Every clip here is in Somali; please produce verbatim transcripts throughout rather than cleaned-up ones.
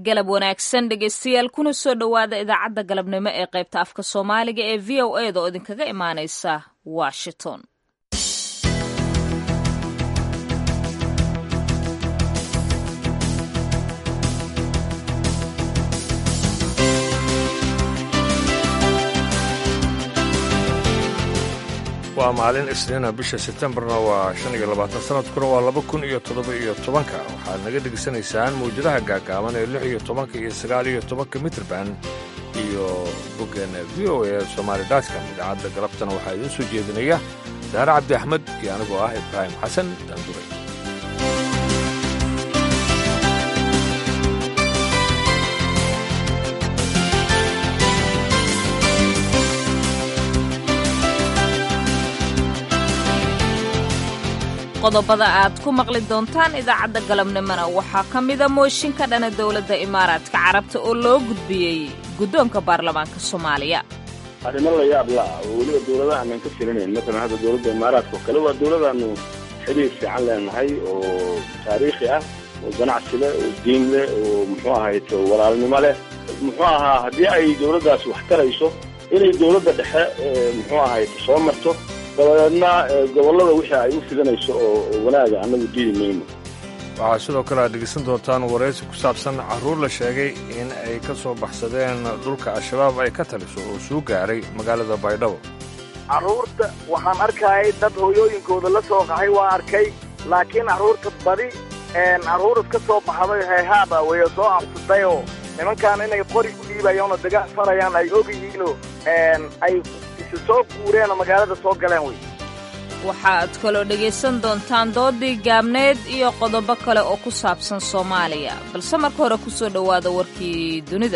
galab wanaagsan dhegaystayaal kuna soo dhowaada idaacadda galabnimo ee qaybta afka soomaaliga ee v o a da oo idinkaga imaanaysa washington. waa maalin isniina bisha Sebtembarna waa shan iyo labaatan sanadkuna waa laba kun iyo toddoba iyo tobanka waxaad naga dhegaysanaysaan mawjadaha gaagaaban ee lix iyo tobanka iyo sagaal iyo tobanka mitrban iyo boggeena v o a Somali dot com. idaacadda galabtana waxaa idiin soo jeedinaya Daare Cabdi Axmed iyo anigoo ah Ibraahim Xasan Daandure. qodobada aad ku maqli doontaan idaacadda galabnimona waxaa ka mida mooshin ka dhana dowladda imaaraadka carabta oo loo gudbiyey guddoonka baarlamaanka soomaaliya. arrimo la yaab la oo weliba dowladaha aanan ka filinayn masalan hadda dowladda imaaraadka oo kale waa dowladaanu xiriir fiican leenahay oo taariikhi ah oo ganacsi leh oo diin leh oo muxuu ahayd walaalnimo leh muxuu ahaa haddii ay dowladdaasi wax tarayso inay dowladda dhexe muxuu ahayd soo marto dabadeedna gobollada wixii ay u fidanayso oo wanaaga annagu diidi mayno. waxaa sidoo kale aad dhegeysan doontaan waraysi ku saabsan carruur la sheegay in ay ka soo baxsadeen dhulka al-shabaab ay ka taliso oo soo gaaray magaalada baydhabo. carruurta waxaan arkayay dad hooyooyinkooda la soo qaxay waa arkay laakiin carruurta badi carruur iska soo baxday hayhaaba way soo cabsatayoo nimankaan inay qori u dhiibayaanoo dagaal farayaan ay og yihiinoo ay soo guureenoo magaalada soo galeen wey. waxaad kaloo dhegaysan doontaan doodii gaabneed iyo qodobo kale oo ku saabsan soomaaliya balse marka hore ku soo dhowaada warkii dunida.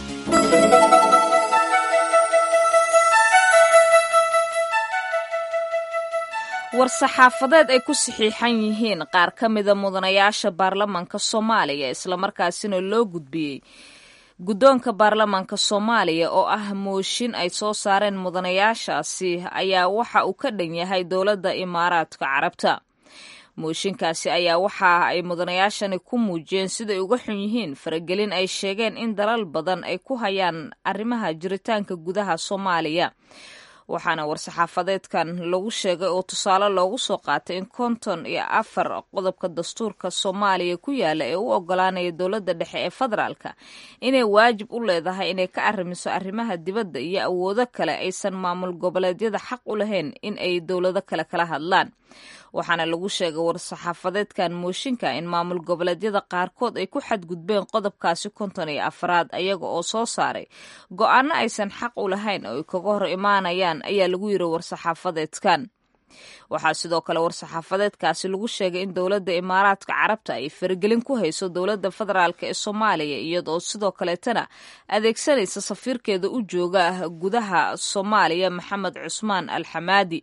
war-saxaafadeed ay ku saxiixan yihiin qaar ka mida mudanayaasha baarlamaanka soomaaliya islamarkaasina loo gudbiyey guddoonka baarlamaanka soomaaliya oo ah mooshin ay soo saareen mudanayaashaasi ayaa waxa uu ka dhan yahay dowladda imaaraadka carabta. mooshinkaasi ayaa waxa ay mudanayaashani ku muujiyeen siday uga xun yihiin faragelin ay sheegeen in dalal badan ay ku hayaan arrimaha jiritaanka gudaha soomaaliya. waxaana war-saxaafadeedkan lagu sheegay oo tusaale loogu soo qaatay in konton iyo afar qodobka dastuurka soomaaliya ku yaala ee u ogolaanaya dowladda dhexe ee federaalka inay waajib u leedahay inay ka arrimiso arrimaha dibadda iyo awoodo kale aysan maamul goboleedyada xaq u lahayn in ay dowlado kale kala hadlaan. waxaana lagu sheegay war-saxaafadeedkan mooshinka in maamul goboleedyada qaarkood ay ku xadgudbeen qodobkaasi konton iyo afaraad ayaga oo soo saaray go-aano aysan xaq u lahayn oo ay kaga hor imaanayaan ayaa lagu yiri war-saxaafadeedkan. waxaa sidoo kale war-saxaafadeedkaasi lagu sheegay in dowladda imaaraadka carabta ay faragelin ku hayso dowladda federaalk ee soomaaliya iyadoo sidoo kaleetana adeegsanaysa safiirkeeda u jooga gudaha soomaaliya maxamed cusmaan alxamaadi.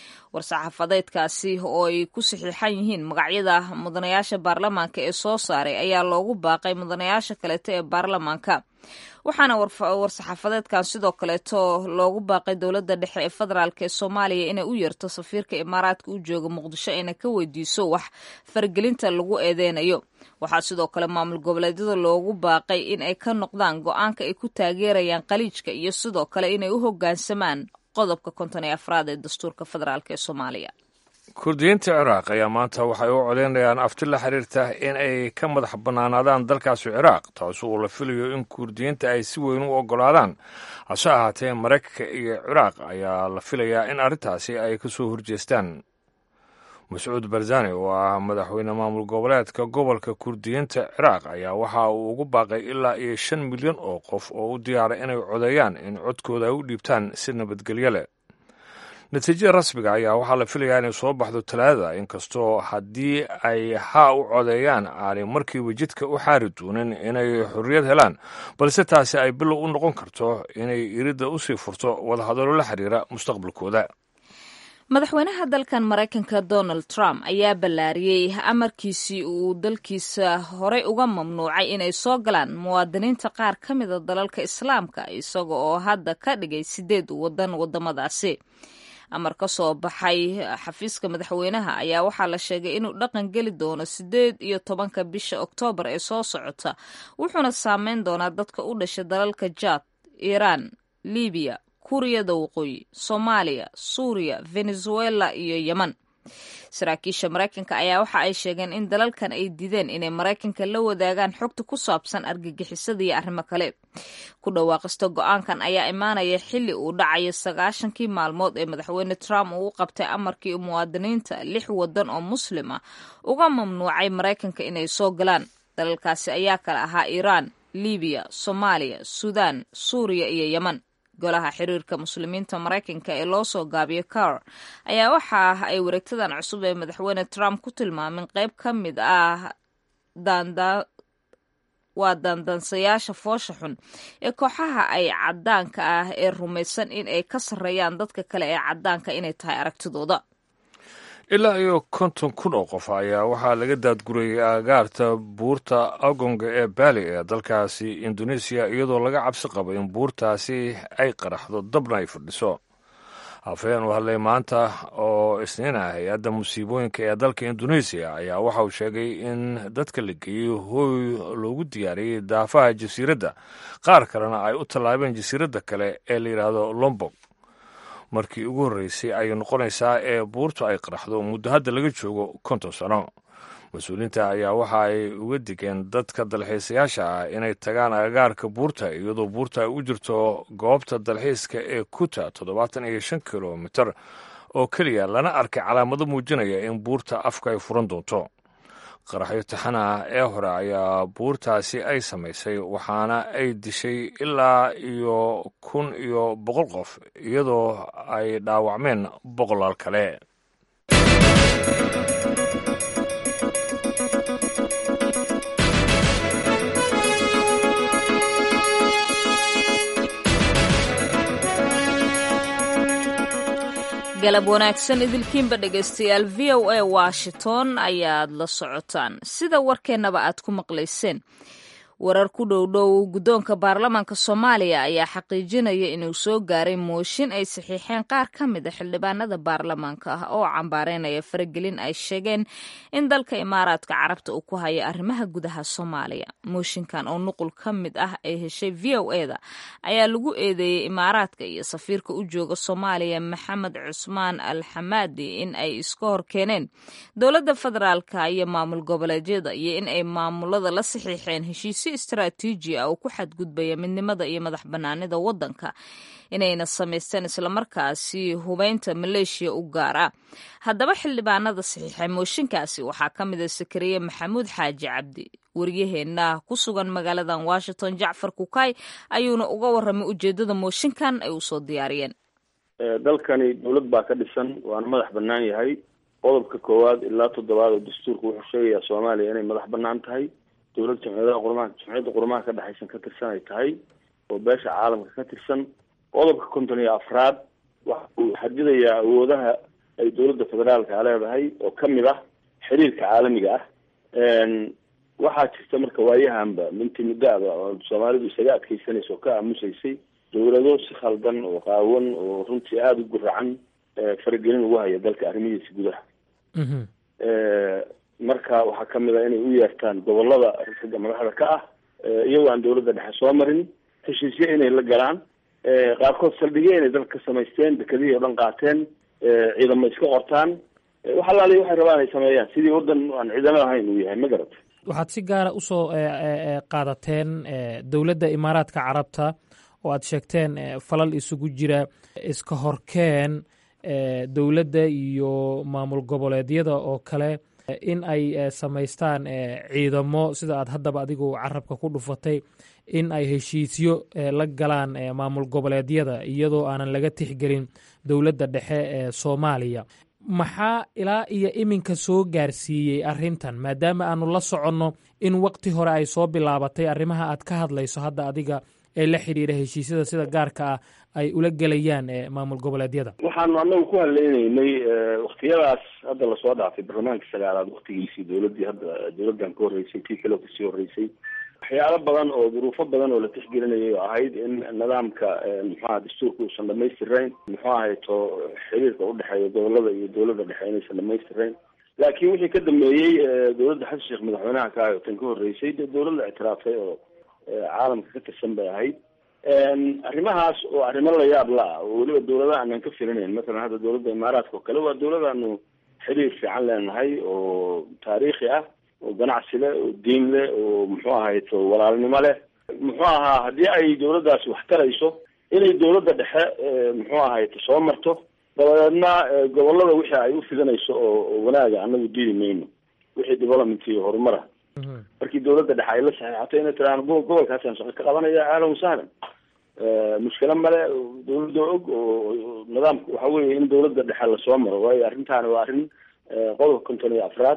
war-saxaafadeedkaasi oo ay ku saxiixan yihiin magacyada mudanayaasha baarlamaanka ee soo saaray ayaa loogu baaqay mudanayaasha kaleeto ee baarlamaanka. waxaana war-saxaafadeedkan sidoo kaleeto loogu baaqay dowladda dhexe ee federaalk ee soomaaliya inay u yeerto safiirka imaaraadka u jooga muqdisho ayna ka weydiiso wax faragelinta lagu eedeynayo. waxaa sidoo kale maamul goboleedyada loogu baaqay in ay ka noqdaan go-aanka ay ku taageerayaan khaliijka iyo sidoo kale inay u hoggaansamaan qodobka konton iyo afraad ee dastuurka federaalk ee soomaaliya. kurdiyiinta ciraaq ayaa maanta waxay u codeynayaan afti la xiriirta in ay ka madax bannaanaadaan dalkaasi ciraaq taas oo la filayo in kurdiyiinta ay si weyn u oggolaadaan. hase ahaatee maraykanka iyo ciraaq ayaa la filayaa in arrintaasi ay ka soo horjeestaan. mascuud barzani oo ah madaxweyne maamul goboleedka gobolka kurdiyiinta ciraaq ayaa waxa uu ugu baaqay ilaa iyo shan milyan oo qof oo u diyaaray inay codeeyaan in codkooda ay u dhiibtaan si nabadgelyo leh. natiijada rasmiga ayaa waxaa la filayaa inay soo baxdo talaadada inkastoo haddii ay haa u codeeyaan aanay markiiba jidka u xaari doonin inay xorriyad helaan balse taasi ay bilow u noqon karto inay iridda usii furto wadahadallo la xiriira mustaqbalkooda. madaxweynaha dalkan maraykanka donald trump ayaa ballaariyey amarkiisii uu dalkiisa horey uga mamnuucay inay soo galaan muwaadiniinta qaar ka mida dalalka islaamka isaga oo hadda ka dhigay sideed waddan waddamadaasi. amar ka soo baxay xafiiska madaxweynaha ayaa waxaa la sheegay inuu dhaqan geli doono sideed iyo tobanka bisha oktoobar ee soo socota wuxuuna saameyn doonaa dadka u dhasha dalalka jaad, iiraan, libiya, kuuriyada waqooyi, soomaaliya, suuriya, venezuela iyo yeman. saraakiisha maraykanka ayaa waxa ay sheegeen in dalalkan ay dideen inay maraykanka la wadaagaan xogta ku saabsan argagixisada iyo arrimo kale. ku dhawaaqista go-aankan ayaa imaanaya xilli uu dhacayo sagaashankii maalmood ee madaxweyne Trump uu u qabtay amarkii muwaadiniinta lix wadan oo muslim ah uga mamnuucay maraykanka inay soo galaan. dalalkaasi ayaa kala ahaa Iiraan, libiya, soomaaliya, suudaan, suuriya iyo yeman. golaha xiriirka muslimiinta maraykanka ee loo soo gaabiyo car ayaa waxa ay wareegtadan cusub ee madaxweyne Trump ku tilmaameen qayb ka mid ah daanda waa dandansayaasha foosha xun ee kooxaha ay cadaanka ah ee rumaysan in ay ka sarreeyaan dadka kale ee cadaanka inay tahay aragtidooda. ilaa iyo konton kun oo qof ayaa waxaa laga daadgurayay aagaarta buurta agonga ee baali ee dalkaasi indoneesiya iyadoo laga cabsi qabo in buurtaasi ay qaraxdo dabna ay fadhiso. hafeen u hadlay maanta oo isniin ah hay-adda musiibooyinka ee dalka indoneesiya ayaa waxa uu sheegay in dadka la geeyey hooy loogu diyaariyey daafaha jasiiradda qaar kalena ay u tallaabeen jasiiradda kale ee la yidhaahdo lombok. markii ugu horreysay ayay noqonaysaa ee buurtu ay qaraxdo muddo hadda laga joogo konton sano. mas-uuliyiinta ayaa waxa ay uga digeen dadka dalxiisayaasha ah inay tagaan agagaarka buurta iyadoo buurta ay u jirto goobta dalxiiska ee kuta toddobaatan iyo shan kilomitir oo keliya lana arkay calaamado muujinaya in buurta afka ay furan doonto. qaraxyo taxana ah ee hore ayaa buurtaasi ay samaysay waxaana ay dishay ilaa iyo kun iyo boqol qof iyadoo ay dhaawacmeen boqolaal kale. galab wanaagsan idilkiinba dhegaystayaal v o a washington ayaad la socotaan. sida warkeennaba aad ku maqlayseen warar ku dhowdhow guddoonka baarlamaanka soomaaliya ayaa xaqiijinaya inuu soo gaaray mooshin ay saxiixeen qaar ka mid a xildhibaanada baarlamaanka ah oo cambaareynaya faragelin ay sheegeen in dalka imaaraadka carabta uu ku hayo arrimaha gudaha soomaaliya. mooshinkan oo nuqul ka mid ah ay heshay v o e da ayaa lagu eedeeyey imaaraadka iyo safiirka u jooga soomaaliya maxamed cusmaan al xamaadi in ay iska hor keeneen dowladda federaalka iyo maamul goboleedyada iyo in ay maamulada la saxiixeen heshiisyo istaraatiiji ah oo ku xadgudbaya midnimada iyo madax banaanida wadanka inayna samaysteen islamarkaasi hubeynta maleeshiya u gaar ah. haddaba xildhibaanada saxiixay mooshinkaasi waxaa ka mid a sakariye maxamuud xaaji cabdi. waryaheena ku sugan magaaladan washington jacfar kukay ayuuna uga warramay ujeedada mooshinkan ay usoo diyaariyeen. dalkani dowlad baa ka dhisan waana madax banaan yahay. qodobka koowaad ilaa toddobaad oo dastuurka wuxuu sheegayaa soomaaliya inay madax banaan tahay. dowlad jamciyadaha qurmaha jamciyadda qurmaha ka dhexaysan ka tirsan ay tahay oo beesha caalamka ka tirsan. qodobka konton iyo afraad waxa uu xadidayaa awoodaha ay dowladda federaalka leedahay oo ka mid ah xiriirka caalamiga ah. waxaa jirta marka waayahanba minti muddaaba oo soomaalidu isaga adkeysanaysa oo ka aamusaysay dowlado si khaldan oo qaawan oo runtii aada u guracan faragelin ugu haya dalka arrimihiisa gudaha. marka waxaa ka mid ah inay u yeertaan gobolada ragga madaxda ka ah iyagoo aan dowladda dhexe soo marin heshiisyo inay la galaan. qaarkood saldhigyo inay dalka ka samaysteen dekadihii oo dhan qaateen ciidamo iska qortaan wax alaali waxay rabaan ay sameeyaan sidii waddan aan ciidamo ahayn uu yahay ma garata. waxaad si gaara usoo qaadateen dowladda imaaraadka carabta oo aad sheegteen falal isugu jira iska horkeen dowladda iyo maamul goboleedyada oo kale in ay samaystaan ciidamo sida aad haddaba adigu carabka ku dhufatay in ay heshiisyo la galaan maamul goboleedyada iyadoo aanan laga tixgelin dowladda dhexe ee soomaaliya. maxaa ilaa iyo iminka soo gaarsiiyey arrintan maadaama aanu la soconno in waqti hore ay soo bilaabatay arrimaha aad ka hadlayso hadda adiga ee la xidhiira heshiisyada sida gaarka ah ay ula gelayaan maamul goboleedyada? waxaanu anagu ku hadlaynaynay waktiyadaas hadda lasoo dhaafay baarlamaanka sagaalaad waktigiisii dowladdii hadda dowladdan ka horreysay tii kale kasii horreysay waxyaalo badan oo duruufo badan oo la tixgelinayay oo ahayd in nidaamka muxuaha dastuurka uusan dhamaystirayn muxuu ahayto xiriirka udhexeeya gobolada iyo dowladda dhexe inaysan dhamaystirayn laakiin wixii ka dambeeyey dowladda xasan sheekh madaxweynaha ka ah oo tan ka horreysay dee dowladda ictiraaftay oo caalamka ka tirsan bay ahayd arrimahaas oo arrimo la yaab la ah oo weliba dowladaha aanan ka filinayn masalan hadda dowladda imaaraadka oo kale waa dowladaanu xiriir fiican leenahay oo taariikhi ah oo ganacsi leh oo diin leh oo muxuu ahayto walaalnimo leh muxuu ahaa haddii ay dowladdaasi wax tarayso inay dowladda dhexe muxuu ahayto soo marto dabadeedna gobolada wixii ay u fidanayso oo wanaaga anagu diidi mayno wixii development iyo horumara markii dowladda dhexe ay la saxiixato inay tiraan gobolkaasaan shaqo ka qabanaya ahlan wasahlan mushkilo male dowladda og oo nidaamka waxa weeye in dowladda dhexe lasoo maro waayo arrintaani waa arrin qodobka konton iyo afraad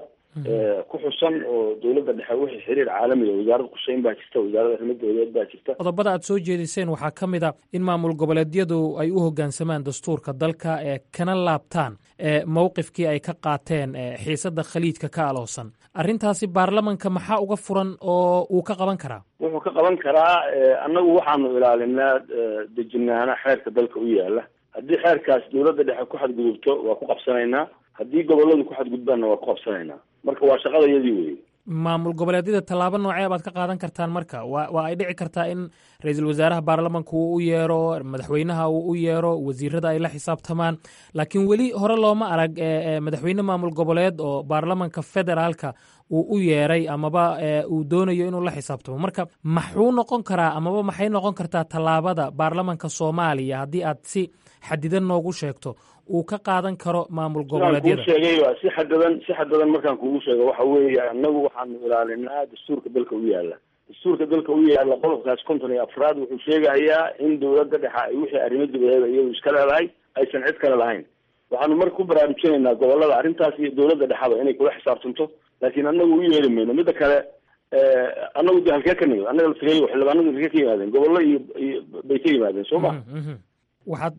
ku xusan oo dowladda dhexe wixii xiriir caalami ah wasaaradda quseyn baa jirta wasaaradda arrimaha dowladeed baa jirta qodobada aad soo jeediseen waxaa ka mid a in maamul goboleedyadu ay u hoggaansamaan dastuurka dalka ee kana laabtaan mowqifkii ay ka qaateen xiisadda khaliijka ka aloosan arrintaasi baarlamanka maxaa uga furan oo uu ka qaban karaa wuxuu ka qaban karaa annagu waxaanu ilaalinaa dejinaana xeerka dalka u yaala haddii xeerkaas dowladda dhexe ku xadgudubto waa ku qabsanaynaa haddii goboladu ku xadgudbaanna waa ku qabsanaynaa marka waa shaqadayadii weye maamul goboleedyada tallaabo noocee baad ka qaadan kartaan marka waa waa ay dhici kartaa in ra-iisul wasaaraha baarlamanka uu u yeero madaxweynaha uu u yeero wasiirada ay la xisaabtamaan laakiin weli hore looma arag madaxweyne maamul goboleed oo baarlamanka federaalka uu u yeeray amaba uu doonayo inuu la xisaabtamo marka maxuu noqon karaa amaba maxay noqon kartaa tallaabada baarlamanka soomaaliya haddii aad si xadidan noogu sheegto uu ka qaadan karo maamul goboleedyada ku sheegay waa si xadadan si xadadan markaan kugu sheego waxa weeye annagu waxaanu ilaalinaa dastuurka dalka u yaala dastuurka dalka u yaala qodobkaas konton iyo afraad wuxuu sheegayaa in dowladda dhexe ay wixii arrimo dibadeeda iyadu iska leedahay aysan cid kale lahayn waxaanu marka ku baraarujinaynaa gobolada arrintaas iyo dowladda dhexaba inay kula xisaabtanto laakiin annagu u yeeri mayno midda kale annagu de halkee ka nimid annaga laftigay xildhibaanadu halkee ka yimaadeen gobollo iyo iyo bay ka yimaadeen soo ma waxaad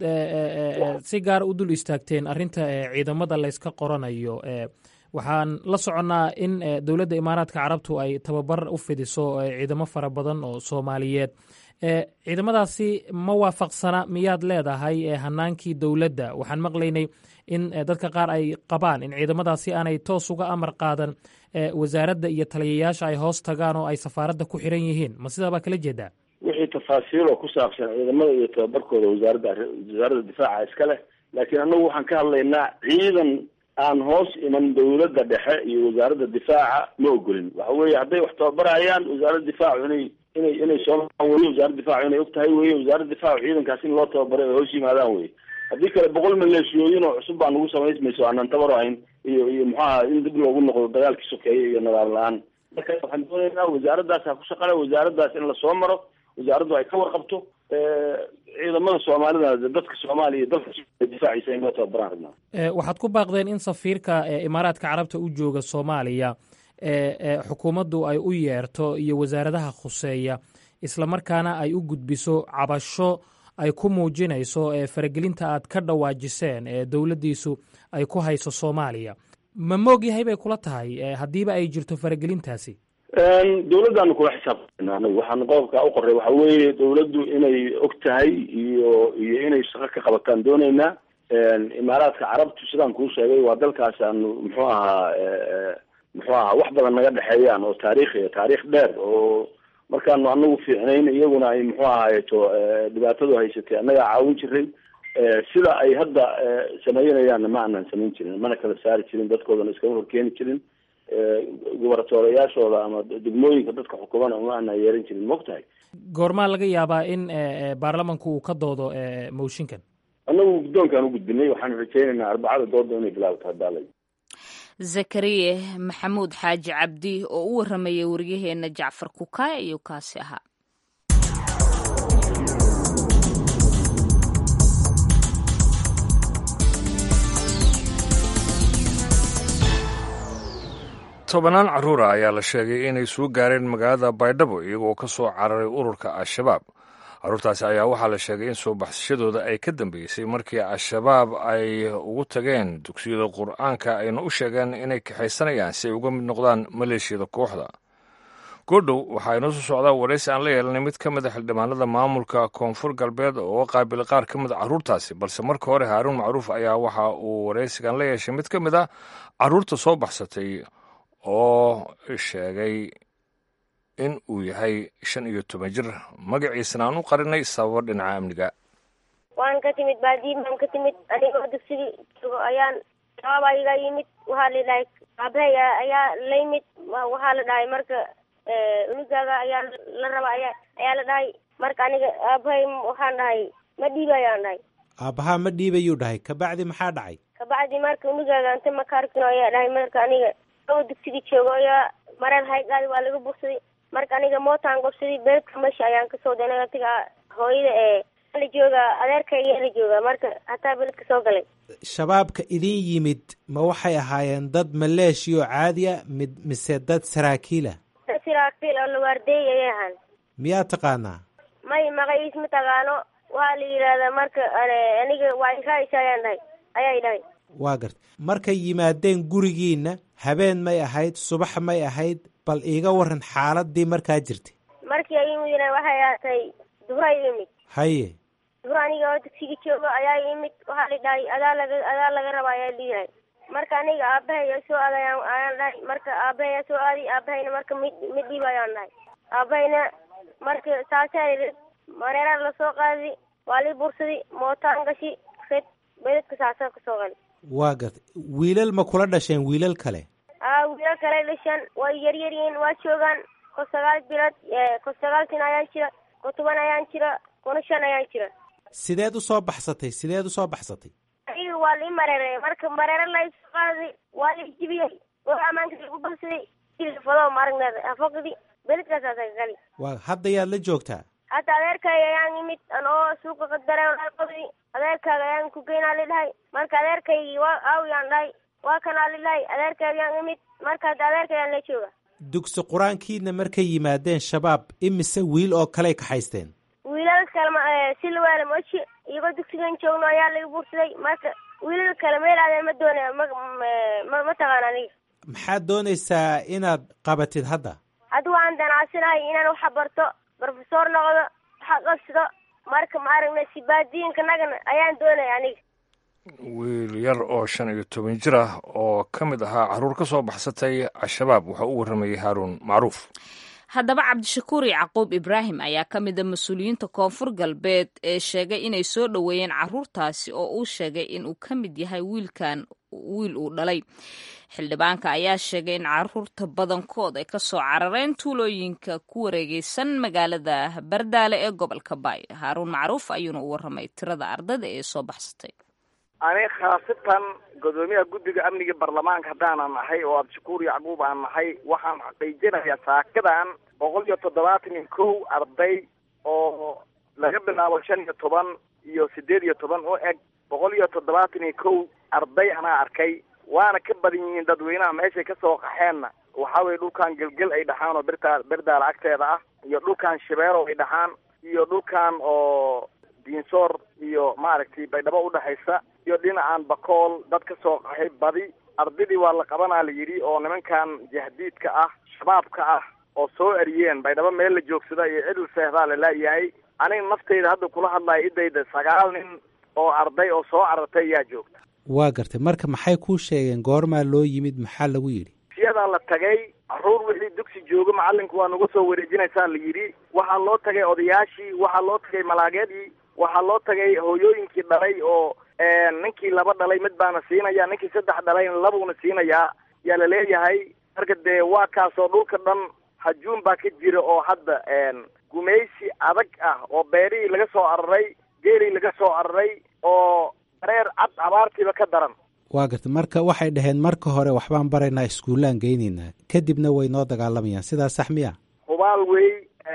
si gaara u dul istaagteen arrinta ciidamada layska qoranayo waxaan la soconnaa in dowladda imaaraadka carabtu ay tababar u fidiso ciidamo fara badan oo soomaaliyeed ciidamadaasi ma waafaqsana miyaad leedahay hanaankii dowladda waxaan maqlaynay in dadka qaar ay qabaan in ciidamadaasi aanay toos uga amar qaadan wasaaradda iyo taliyayaasha ay hoos tagaan oo ay safaaradda ku xiran yihiin ma sidaa baa kala jeedaa wixii tafaasiil oo ku saabsan ciidamada iyo tababarkooda wasaaradda wasaaradda difaaca iska leh laakiin annagu waxaan ka hadlaynaa ciidan aan hoos iman dowladda dhexe iyo wasaaradda difaaca ma ogolin waxa weeye hadday wax tababarayaan wasaaradda difaacu inay inay inay soo weye wasaaradda difaacu inay og tahay weye wasaaradda difaacu ciidankaas in loo tababaray ay hoos yimaadaan weye haddii kale boqol maleeshiyooyin oo cusub baa nagu samaysmayso aanan tabar ahayn iyo iyo muxuaha in dib loogu noqdo dagaalkii sokeeye iyo nadaam la-aan marka waxaan doonaynaa wasaaraddaas ha ku shaqale wasaaraddaas in lasoo maro wasaaraddu ay ka warqabto ciidamada soomaalida dadka soomaaliya iyo dalka difaaciisa in loo tababaraan rabnaa waxaad ku baaqdeen in safiirka imaaraadka carabta u jooga soomaaliya xukuumaddu ay u yeerto iyo wasaaradaha khuseeya isla markaana ay u gudbiso cabasho ay ku muujinayso faragelinta aad ka dhawaajiseen ee dowladdiisu ay ku hayso soomaaliya ma moog yahay bay kula tahay haddiiba ay jirto faragelintaasi dowladdaanu kula xisaabtana anagu waxaanu qodobka u qoray waxa weeye dowladdu inay og tahay iyo iyo inay shaqo ka qabataan doonaynaa imaaraadka carabtu sidaan kuu sheegay waa dalkaas aanu muxuu ahaa muxuu ahaa wax badan naga dhexeeyaan oo taariikhiya taariikh dheer oo markaanu anagu fiicnayn iyaguna ay muxuu ahaayeto dhibaatadu haysatay annagaa caawin jiray sida ay hadda samaynayaanna ma aanan samayn jirin mana kala saari jirin dadkoodana iskama horkeeni jirin gobernatoreyaashooda ama degmooyinka dadka xukumana uma aanan yeeran jirin maogtahay goormaa laga yaabaa in baarlamanku uu ka doodo mooshinkan annagu guddoonkaan u gudbinay waxaan rajaynaynaa arbacada dooda inay bilaabto hadaalay zakariye maxamuud xaaji cabdi oo u warramayay waryaheena jacfar kukaay ayuu kaasi ahaa tobanaan carruura ayaa la sheegay inay soo gaareen magaalada baydhabo iyagoo ka soo cararay ururka al-shabaab carruurtaasi ayaa waxaa la sheegay in soo baxsashadooda ay ka dambeysay markii al-shabaab ay ugu tageen dugsiyada qur-aanka ayna u sheegeen inay kaxaysanayaan si ay uga mid noqdaan maleeshiyada kooxda goodhow waxaa inoo soo socdaa waraysi aan la yeelanay mid ka mid a xildhibaanada maamulka koonfur galbeed oo qaabilay qaar ka mid a carruurtaasi balse marka hore haaruun macruuf ayaa waxa uu waraysigan la yeeshay mid ka mid a carruurta soo baxsatay oo sheegay in uu yahay shan iyo toban jir magaciisana aan u qarinay sababo dhinaca amniga. waan ka timid baadiin baan ka timid anigoo dugsigii joogo ayaan shabaab iga yimid waxaa la dhahay aabbahay ayaa la yimid waxaa la dhahay marka unugaaga ayaa la raba ayaa ayaa la dhahay marka aniga aabbahay waxaan dhahay ma dhiibayaan dhahay. aabbahaa ma dhiibayuu dhahay kabacdi maxaa dhacay? kabacdi marka unugaaga inta makaarkino ayaa dhahay marka aniga oo dugsigii joogo ayaa marar haygaadi waa laga bursaday marka aniga mootaan gobsaday beerka meesha ayaan kasoo danay atiga hooyada ee la jooga adeerkayga la jooga marka hataa beledka soo galay. shabaabka idin yimid ma waxay ahaayeen dad maleeshiyo caadi ah mid mise dad saraakiila? dad saraakiil oo lawaardeey ayay ahaan. miyaa taqaanaa? may magaciis ma taqaano waxaa la yidhaahdaa marka aniga waa iraaysa ayaan dhahay ayay dhahay. waa garta markay yimaadeen gurigiina habeen may ahayd subax may ahayd bal iiga waran xaaladii markaa jirtay. markii ay yimid waxay ahaatay duhray yimid. haye duhur aniga oo dugsiga joogo ayaa yimid waxaa la dhahay adaa laga adaa laga raba ayaa liidahay marka aniga aabbahay soo aadayaan ayaan dhahay marka aabbahay soo aadi aabahayna marka mid mid dhiib ayaan dhahay aabahayna marka saasay mareerar la soo qaadi waa lii bursaday mootaan gashi red beledka saasa ka soo gali. waa garta wiilal ma kula dhasheen wiilal kale? aa wiilal kale dhashaan way yaryar yihiin waa joogaan ko sagaal bilood ko sagaaltin ayaan jira ko toban ayaan jira kuna shan ayaan jira. sideed usoo baxsatay sideed usoo baxsatay? aniga waa lii mareeray marka mareero laysoo qaaday waa la jibiyey oo amaanka lagu balsaday ilfado maaragneed afaqdi beledkaasaasa ka gali. waa hadda yaad la joogtaa? hadda adeerkaaga ayaan yimid anoo suuqa qadareen qodi adeerkaaga ayaan ku geynaa lidhahay marka adeerkaygii waa aawiyaan dhahay waa kanaa lidhahay adeerkaaga ayaan yimid marka hadda adeerka ayaan la jooga. dugsi qur-aankiina markay yimaadeen shabaab imise wiil oo kaley kaxaysteen? wiilal kalema silwaale moji iyagoo dugsigan joogno ayaa laga buursaday marka wiilal kale meel aadeen ma doonaya ma ma ma taqaan aniga. maxaad doonaysaa inaad qabatid hadda? hadda waxaan danacsanahay inaan waxa barto brofesor noqdo waxa qabsado marka ma aragna sibaadiinka nagana ayaan doonaya aniga. wiil yar oo shan iyo toban jir ah oo ka mid ahaa carruur ka soo baxsatay al-shabaab wuxuu u warramayay haaruun macruuf. haddaba cabdishakuur yacquub ibraahim ayaa ka mid a mas-uuliyiinta koonfur galbeed ee sheegay inay soo dhoweeyeen carruurtaasi oo uu sheegay in uu ka mid yahay wiilkan wiil uu dhalay. xildhibaanka ayaa sheegay in carruurta badankood ay ka soo carareen tuulooyinka ku wareegeysan magaalada bardaale ee gobolka baay. haaruun macruuf ayuuna u warramay tirada ardayda ee soo baxsatay. ani khaasatan gudoomiyaha guddiga amniga baarlamaanka haddaanan nahay oo cabdishakuur yacquub aan nahay waxaan xaqiijinayaa saakadan boqol iyo toddobaatan iyo kow arday oo laga bilaabo shan iyo toban iyo sideed iyo toban u eg boqol iyo toddobaatan iyo kow arday anaa arkay waana ka badan yihiin dadweynaha meeshay kasoo qaxeenna waxaa weye dhulkan gelgel ay dhaxaan oo birta berdaala agteeda ah iyo dhulkan shabeero ay dhaxaan iyo dhulkan oo diinsoor iyo maaragtay baydhabo udhexaysa iyo dhinacan bakool dad ka soo qaxay badi ardaydii waa la qabanaa la yidhi oo nimankan jahdiidka ah shabaabka ah oo soo eriyeen baydhabo meel la joogsada iyo cidil seehdaa la laayahay aniga nafteyda hadda kula hadlaya idayda sagaal nin oo arday oo soo carartay ayaa joogta. waa gartay marka maxay kuu sheegeen goormaa loo yimid maxaa lagu yidhi? siyadaa la tagay carruur wixii dugsi jooga macalinku waa nagu soo wareejinaysaa la yidhi waxaa loo tagay odayaashii waxaa loo tagay malaageedii waxaa loo tagay hooyooyinkii dhalay oo ninkii laba dhalay mid baana siinaya ninkii saddex dhalayna labuuna siinayaa yaa la leeyahay marka dee waa kaasoo dhulka dhan hajuun baa ka jira oo hadda gumaysi adag ah oo beerihii laga soo araray geelii laga soo araray oo reer cad abaartiiba ka daran. waa garta marka waxay dhaheen marka hore waxbaan baraynaa iskuullaan geynaynaa kadibna way noo dagaalamayaan sidaas sax miya? hubaal wey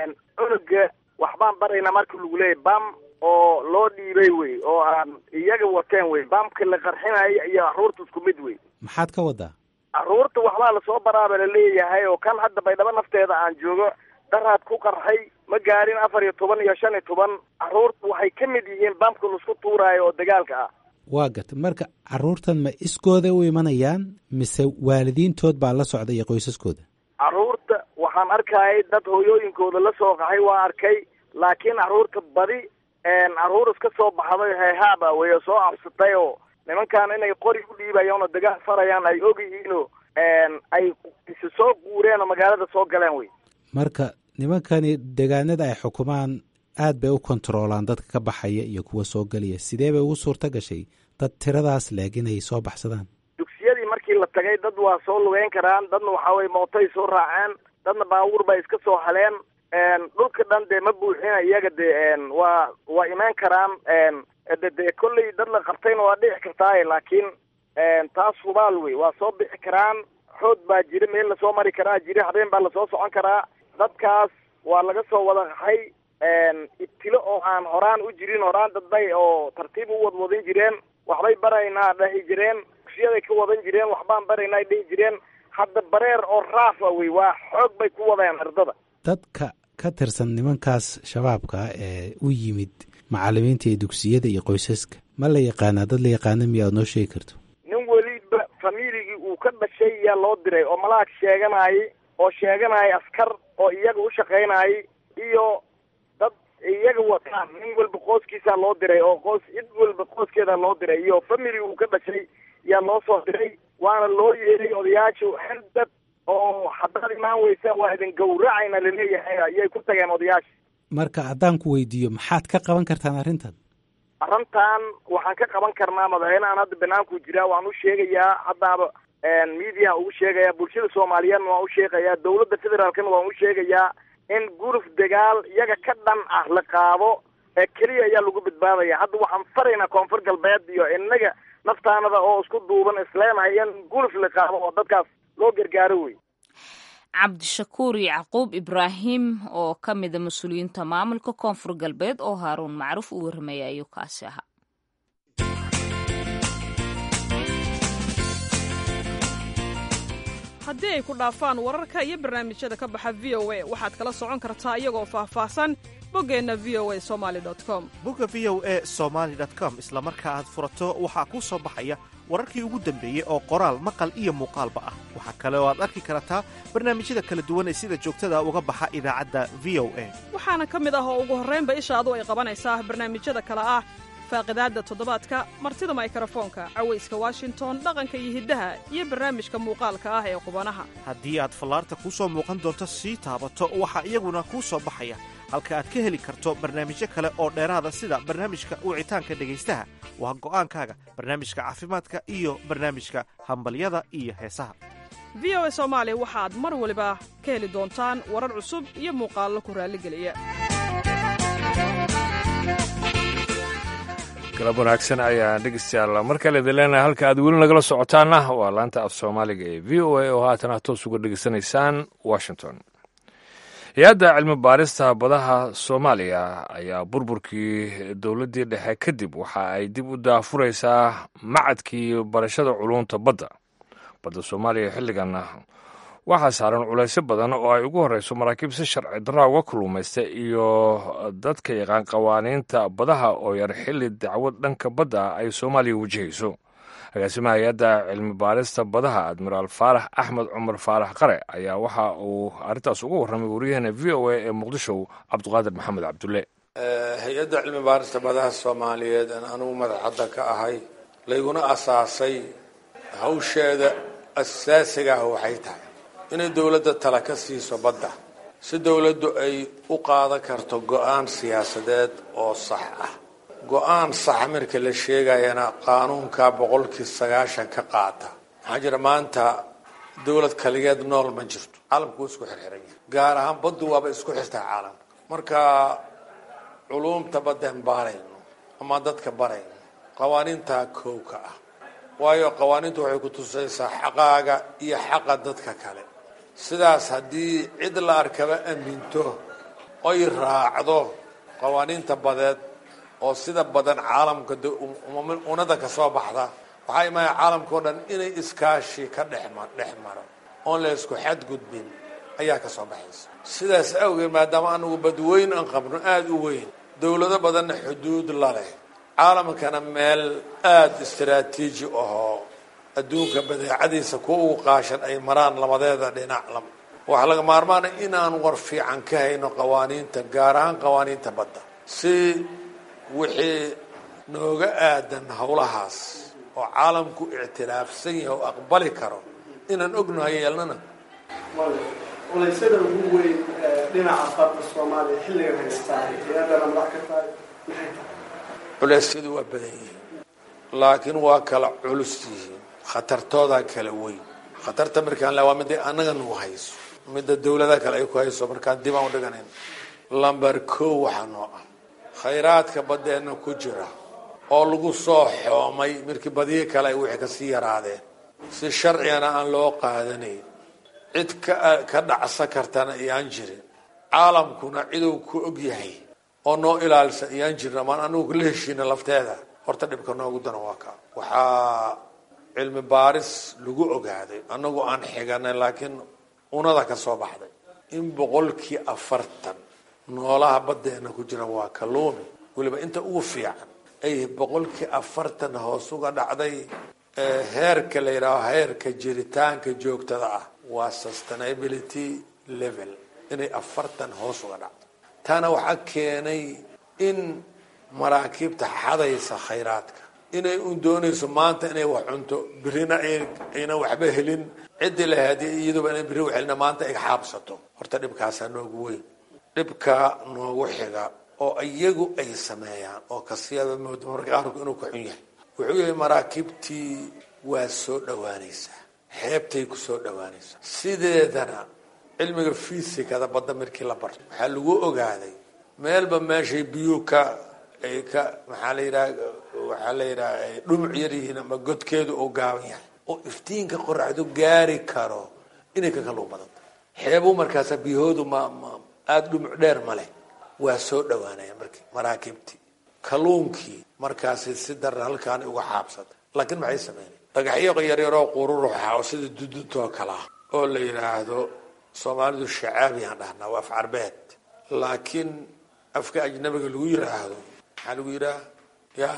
cunuga waxbaan baraynaa marka lagu leeyahy bam oo loo dhiibay wey oo aan iyaga wateen wey bamka la qarxinayo iyo carruurta isku mid wey. maxaad ka wadaa? carruurta waxbaa lasoo baraaba laleeyahay oo kan hadda baydhabo nafteeda aan joogo daraad ku qarxay ma gaarin afar iyo toban iyo shan iyo toban carruurta waxay ka mid yihiin bamka laisku tuuraayo oo dagaalka ah. waa garta marka carruurtan ma iskooda u imanayaan mise waalidiintood baa la socda iyo qoysaskooda? carruurta waxaan arkayay dad hooyooyinkooda la soo qaxay waa arkay laakiin carruurta badi carruur iska soo baxday heehaaba way soo cabsatay oo nimankaan inay qori u dhiibayaan oo dagaal farayaan ay ogyihiinoo ay isu soo guureen oo magaalada soo galeen wey. marka nimankani deegaanada ay xukumaan aad bay u kontaroolaan dadka ka baxaya iyo kuwa soo gelaya. sidee bay ugu suurta gashay dad tiradaas leeg inay soo baxsadaan? dugsiyadii markii la tagay dad waa soo lugeyn karaan, dadna waxaa weye mootay soo raaceen, dadna baabuur bay iska soo haleen. dhulka dhan dee ma buuxina iyaga dee waa waa imaan karaan. de dee kolley dad la qabtayna waa dhici kartaaye laakiin taas hubaal wey waa soo bixi karaan. xood baa jira, meel lasoo mari karaa jira, habeen baa lasoo socon karaa. dadkaas waa laga soo wada qaxay ibtilo oo aan horaan u jirin. horaan dadbay oo tartiib u wadwadin jireen, waxbay baraynaa dhahi jireen, dugsiyaday ka wadan jireen, waxbaan baraynaa dhihi jireen. hadda bareer oo raafa wey waa xoog bay ku wadeen ardada. dadka ka tirsan nimankaas shabaabka ee u yimid macalimiinta iyo dugsiyada iyo qoysaska ma la yaqaanaa? dad la yaqaana miyaad noo sheegi karto? nin weliba familigii uu ka dhashay yaa loo diray oo malaag sheeganayay oo sheeganayay askar oo iyaga u shaqaynayay iyo dad iyaga wataan. nin walba qoyskiisaa loo diray oo qoys cid walba qoyskeeda loo diray iyo family uu ka dhashay yaa loo soo diray. waana loo yeeray odayaashu xildad oo haddaad imaan weysa waa idin gawracayna laleeyahay ayay ku tageen odayaasha. marka haddaan ku weydiiyo maxaad ka qaban kartaan arrintan? arrintan waxaan ka qaban karnaa madaxweynehan hadda banaanku jiraa waan u sheegayaa, haddaaba media ugu sheegayaa, bulshada soomaaliyeedna waan u sheegayaa, dawladda federaalkana waan u sheegayaa in guruf dagaal iyaga ka dhan ah la qaado ee keliya ayaa lagu badbaadaya. hadda waxaan faraynaa koonfur galbeed iyo inaga naftaanada oo isku duuban isleenahay in guruf la qaado oo dadkaas loo gargaaro wey. cabdishakuur yacquub ibraahim oo ka mida mas-uuliyiinta maamulka koonfur galbeed oo haaruun macruuf u warramaya ayuu kaasi ahaa. haddii ay ku dhaafaan wararka iyo barnaamijyada ka baxa v o a waxaad kala socon kartaa iyagoo faahfaahsan boggeenna v o a somaali dot com. bogga v o a somaali dot com isla marka aad furato waxaa kuu soo baxaya wararkii ugu dambeeyey oo qoraal maqal iyo muuqaalba ah. waxaa kale oo aad arki kartaa barnaamijyada kala duwan ee sida joogtada uga baxa idaacadda v o a. waxaana ka mid ah oo ugu horraynba ishaadu ay qabanaysaa barnaamijyada kale ah faaqidaadda toddobaadka, martida maykarafoonka, cawayska washington, dhaqanka iyo hiddaha, iyo barnaamijka muuqaalka ah ee qubanaha. haddii aad fallaarta kuu soo muuqan doonto sii taabato waxaa iyaguna kuu soo baxaya halka aad ka heli karto barnaamijyo kale oo dheeraada sida barnaamijka wicitaanka dhegaystaha, waa go'aankaaga, barnaamijka caafimaadka iyo barnaamijka hambalyada iyo heesaha. v o a soomaali waxaad mar waliba ka heli doontaan warar cusub iyo muuqaallo ku raalligeliya. galab wanaagsan ayaan dhegeystayaal mar kale idin leenahay. halka aad weli nagala socotaanna waa laanta af soomaaliga ee v o a oo haatan aad toos uga dhegeysanaysaan washington. hay-adda cilmi baarista badaha soomaaliya ayaa burburkii dowladdii dhexe kadib waxa ay dib u daafuraysaa macadkii barashada culunta badda. badda soomaaliya xilligan waxaa saaran culaysyo badan oo ay ugu horreyso maraakiib si sharci darra uga kullumaysta iyo dadka yaqaan qawaaniinta badaha oo yar xilli dacwad dhanka badda ay soomaaliya wajahayso. agaasimaha hay-adda cilmi baarista badaha admiraal faarax axmed cumar faarax qare ayaa waxa uu arrintaas uga warramay waryaheena v o a ee muqdisho cabdiqaadir maxamed cabdulle. hay-adda cilmi baarista badaha soomaaliyeed aan anugu madaxadda ka ahay layguna asaasay hawsheeda asaasiga ah waxay tahay inay dowladda tala ka siiso badda si dowladdu ay u qaadan karto go'aan siyaasadeed oo sax ah. go'aan saxa marka la sheegayana qaanuunka boqolkii sagaashan ka qaata. maxaa jira maanta dowlad kaligeed nool ma jirto, caalamku wuu isku xirxiran yahay, gaar ahaan baddu waaba isku xirtaa caalamka. marka culuumta baddaan baarayno ama dadka barayno qawaaniinta kowka ah, waayo qawaaniintu waxay ku tusaysaa xaqaaga iyo xaqa dadka kale. sidaas haddii cid la arkaba aaminto oy raacdo qawaaniinta badeed oo sida badan caalamka unada ka soo baxda, waxaa imaaya caalamka oo dhan inay iskaashi ka dhex maro oon la isku xadgudbin ayaa ka soo baxaysa. sidaas awgeed maadaama anugu badweyn aan qabno aada u weyn, dowlado badanna xuduud la leh, caalamkana meel aada istaraatiiji ahoo adduunka badeecadiisa kuwa ugu qaashan ay maraan labadeeda dhinac waxaa laga maarmaana inaan war fiican ka hayno qawaaniinta gaar ahaan qawaaniinta badda si wixii nooga aadan howlahaas oo caalamku ictiraafsan yahay oo aqbali karo inaan ognahay yeelnana walaysada ugu weyn dhinaca qaabka Soomaaliya xilligan haystaa iyadana madax ka tahay maxay tahay culaysyadu waa badan yihiin laakiin waa kala culus yihiin khatartooda kala weyn khatarta markaan la waa mid anaga nagu hayso midda dawladda kale ay ku hayso markaan dib aan u dhiganayn lambar kow waxa noo ah khayraadka badeena ku jira oo lagu soo xoomay markii badiye kale ay wixii ka sii yaraadeen si sharciyana aan loo qaadanayn cid ka ka dhacsa kartana iyaan jirin caalamkuna ciduu ku og yahay oo noo ilaalisa iyaan jirin amaan anagu la heshiina lafteeda horta dhibka noogu dana waa ka waxaa cilmi baaris lagu ogaaday anagu aan xiganay laakiin unada ka soo baxday in boqolkii afartan noolaha badeena ku jira waa kalluumi weliba inta ugu fiican ay boqolkii afartan hoos uga dhacday heerka la yidhaaho heerka jiritaanka joogtada ah waa sustainability level inay afartan hoos uga dhacdo taana waxaa keenay in maraakiibta xadaysa khayraadka inay un doonayso maanta inay wax cunto birina ayna waxba helin ciddii lahayd iyaduba inay biri waxelina maanta ay xaabsato horta dhibkaasaa noogu weyn dhibka noogu xiga oo iyagu ay sameeyaan oo kasiyaba moodo marka qaarku inuu ka xun yahay wuxuu yahay maraakiibtii waa soo dhawaanaysaa xeebtay ku soo dhawaanaysaa sideedana cilmiga fisikada badda markii la barto waxaa lagu ogaaday meelba meeshay biyuhu ka ay ka maxaa la yidhaha waxaa la yidhaha ay dhumuc yar yihiin ama godkeedu oo gaaban yahay oo iftiinka qoraxdu gaari karo inay ka kalluun badan tahay xeebuu markaasa biyahoodu ma ma aada dhumuc dheer ma leh waa soo dhawaanaya markii maraakiibtii kalluunkii markaasi si daran halkaani uga xaabsata laakiin maxay sameynay dhagaxyo yaryaroo qururuxa oo sida duduntoo kale ah oo la yidhaahdo soomaalidu shacaabiyaan dhahnaa waa af carbeed laakiin afka ajnabiga lagu yidhaahdo maxaa lagu yidhaha ya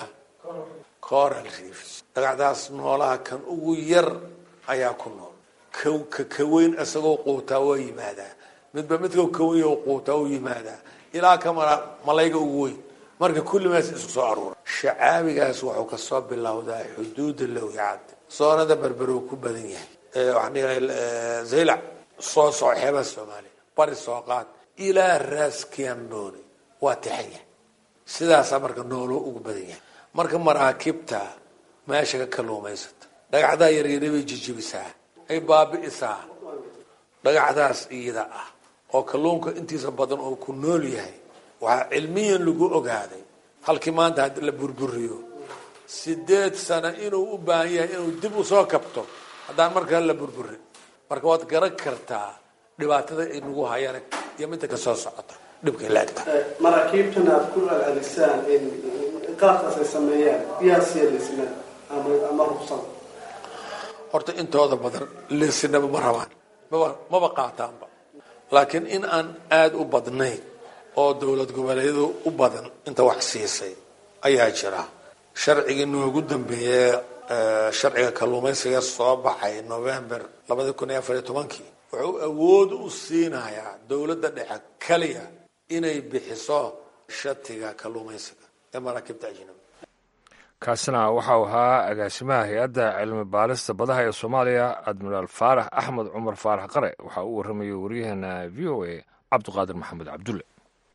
coral reefs dhagaxdaas noolaha kan ugu yar ayaa ku nool ka kaweyn isagoo quutaa waa yimaadaa midba midka kaweyn oo quutaa u yimaadaa ilaa ka mara malayga ugu weyn marka kulli mees isku soo aruura shacaabigaas wuxuu ka soo bilowdaa xuduuda lowyaad soonada berberow ku badan yahay waxaan dhihay zaylac soo soo xeebaha soomaaliya bari soo qaad ilaa raas kiamboni waa tixan yahay sidaasaa marka noolo ugu badan yahay marka maraakiibta meesha ka kalluumaysata dhagaxdaa yaryari bay jijibisaa ay baabi'isaa dhagaxdaas iyada ah oo kalluunka intiisa badan oo ku nool yahay waxaa cilmiyan lagu ogaaday halkii maanta haddi la burburiyo sideed sano inuu u baahan yahay inuu dib usoo kabto haddaan markale la burburin marka waad garan kartaa dhibaatada ay nagu hayaan iyo midda ka soo socota dhibkay laegta maraakiibtan aad ku celcelisaan in qaabkaas ay sameeyaan yaa siya leesina ama ama rubsan horta intooda badan leesinaba ma rabaan maba maba qaataanba laakiin in aan aada u badnayn oo dowlad goboleedyadu u badan inta wax siisay ayaa jira sharcigii noogu dambeeyey sharciga kalluumaysiga soo baxay november labada kun iyo afar iyo tobankii wuxuu awood u siinayaa dowladda dhexe kaliya inay bixiso shatiga kalluumaysiga ee maraakiibta ajnabi kaasina waxa uu ahaa agaasimaha hay-adda cilmi baarista badaha ee soomaaliya admiraal faarax axmed cumar faarax qare waxa uu warramayay waryaheena v o a cabdiqaadir maxamed cabdulle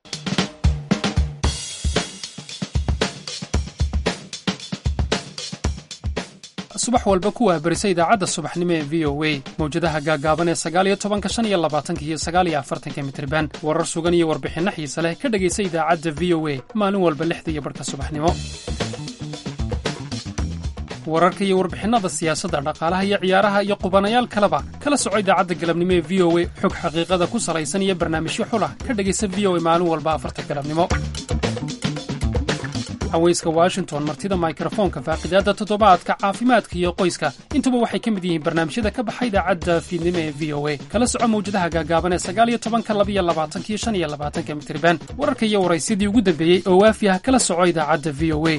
subax walba ku waabarisa idaacadda subaxnimo ee v o a mawjadaha gaagaaban ee sagaaliyo tobanka shan iyo labaatanka iyo sagaaliyo afartanka mitirban warar sugan iyo warbixinno xiise leh ka dhegaysa idaacadda v o a maalin walba lixda iyo barhka subaxnimo wararka iyo warbixinnada siyaasadda dhaqaalaha iyo ciyaaraha iyo qubanayaal kaleba kala soco idaacadda galabnimo ee v o a xog xaqiiqada ku salaysan iyo barnaamijyo xulah ka dhegaysa v o a maalin walba afarta galabnimo haweyska washington martida mikrofoonka faaqidaadda toddobaadka caafimaadka iyo qoyska intuba waxay ka mid yihiin barnaamijyada ka baxa idaacadda fiidnimo ee v o a kala soco mawjadaha gaagaaban ee sagaaliyo tobanka labiyo labaatanka iyo shan iyo labaatanka mitirban wararka iyo waraysyadii ugu dambeeyey oo waafi ah kala soco idaacadda v o a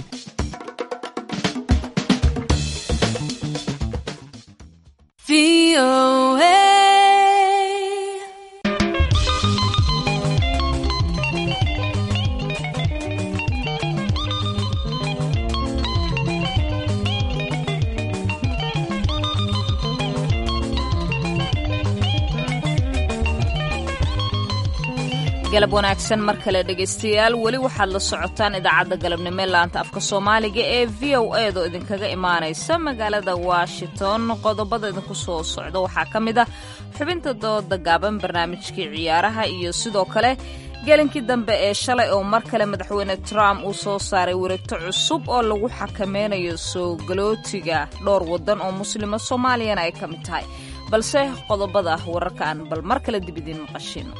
galab wanaagsan mar kale dhegaystayaal weli waxaad la socotaan idaacadda galabnimo ee laanta afka soomaaliga ee v o eedoo idinkaga imaanaysa magaalada washington. qodobada idinku soo socda waxaa ka mid ah xubinta dooda gaaban, barnaamijkii ciyaaraha iyo sidoo kale gelinkii dambe ee shalay oo mar kale madaxweyne Trump uu soo saaray wareegto cusub oo lagu xakameynayo soo galootiga dhowr wadan oo muslima, Soomaaliyana ay ka mid tahay. balse qodobada wararkaan bal mar kale dib idin maqashino.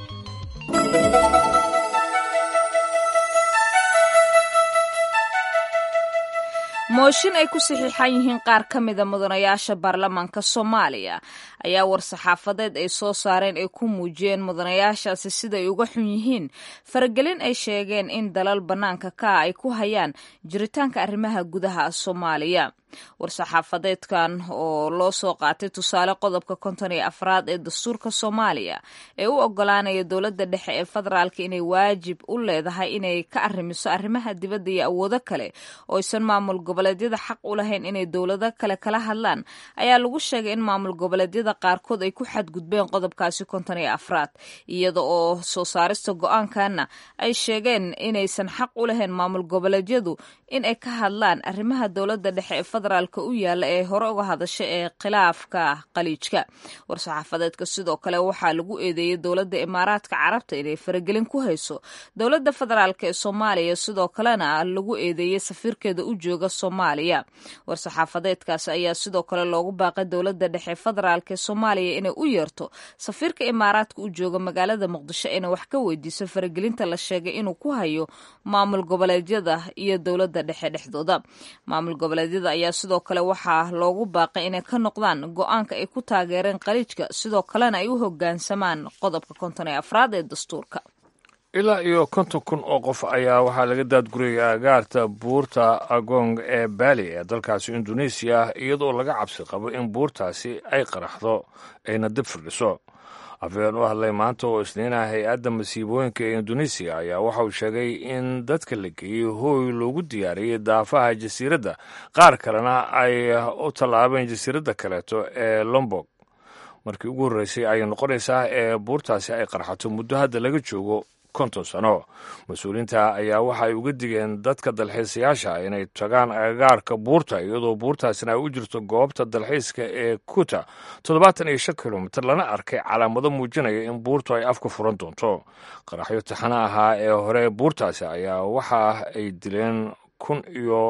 mooshin ay ku saxiixan yihiin qaar ka mida mudanayaasha baarlamaanka Soomaaliya ayaa war-saxaafadeed ay soo saareen ay ku muujiyeen mudanayaashaasi siday uga xun yihiin faragelin ay sheegeen in dalal bannaanka ka ay ku hayaan jiritaanka arrimaha gudaha Soomaaliya. war-saxaafadeedkan oo loo soo qaatay tusaale qodobka konton iyo afraad ee dastuurka Soomaaliya ee u ogolaanaya dowladda dhexe ee federaalka inay waajib u leedahay inay ka arrimiso arrimaha dibadda iyo awoodo kale oo aysan maamul goboleedyada xaq u lahayn inay dowlado kale kala hadlaan, ayaa lagu sheegay in maamul goboleedyada qaarkood ay ku xadgudbeen qodobkaasi konton iyo afraad, iyada oo soo saarista go-aankana ay sheegeen inaysan xaq u lahayn maamul goboleedyadu in ay ka hadlaan arrimaha dowladda dhexe ee federaalka u yaala ee hore uga hadasha ee khilaafka qaliijka. war-saxaafadeedka sidoo kale waxaa lagu eedeeyey dowladda imaaraadka carabta inay faragelin ku hayso dowladda federaalka ee Soomaaliya, sidoo kalena lagu eedeeyey safiirkeeda u jooga Soomaaliya. war-saxaafadeedkaas ayaa sidoo kale loogu baaqay dowladda dhexe federaalka ee Soomaaliya inay u yeerto safiirka imaaraadka u jooga magaalada Muqdisho inay wax ka weydiiso faragelinta la sheegay inuu ku hayo maamul goboleedyada iyo dowladda dhexe dhexdooda. maamul goboleedyada ayaa sidoo kale waxaa loogu baaqay inay ka noqdaan go-aanka ay ku taageereen qaliijka, sidoo kalena ay u hoggaansamaan qodobka konton iyo afraad ee dastuurka. ilaa iyo konton kun oo qof ayaa waxaa laga daadgurayay agaarta buurta agong ee baali ee dalkaasi Indonesia, iyadoo laga cabsi qabo in buurtaasi ay qaraxdo ayna dib firdhiso. afhayeen u hadlay maanta oo isniinaha hay-adda masiibooyinka ee Indonesia ayaa waxa uu sheegay in dadka la geeyey hooy loogu diyaariyey daafaha jasiiradda, qaar kalena ay u tallaabeen jasiiradda kaleeto ee Lombok. markii ugu horreysay ayay noqonaysaa ee buurtaasi ay qarxato muddo hadda laga joogo konton sano. mas-uuliyiinta ayaa waxa ay uga digeen dadka dalxiisayaasha inay tagaan agagaarka buurta, iyadoo buurtaasina ay u jirto goobta dalxiiska ee Kuta toddobaatan iyo shan kilomitir, lana arkay calaamado muujinaya in buurtu ay afka furan doonto. qaraxyo taxana ahaa ee hore buurtaasi ayaa waxa ay dileen kun iyo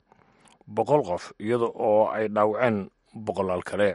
boqol qof, iyada oo ay dhaawaceen boqolaal kale.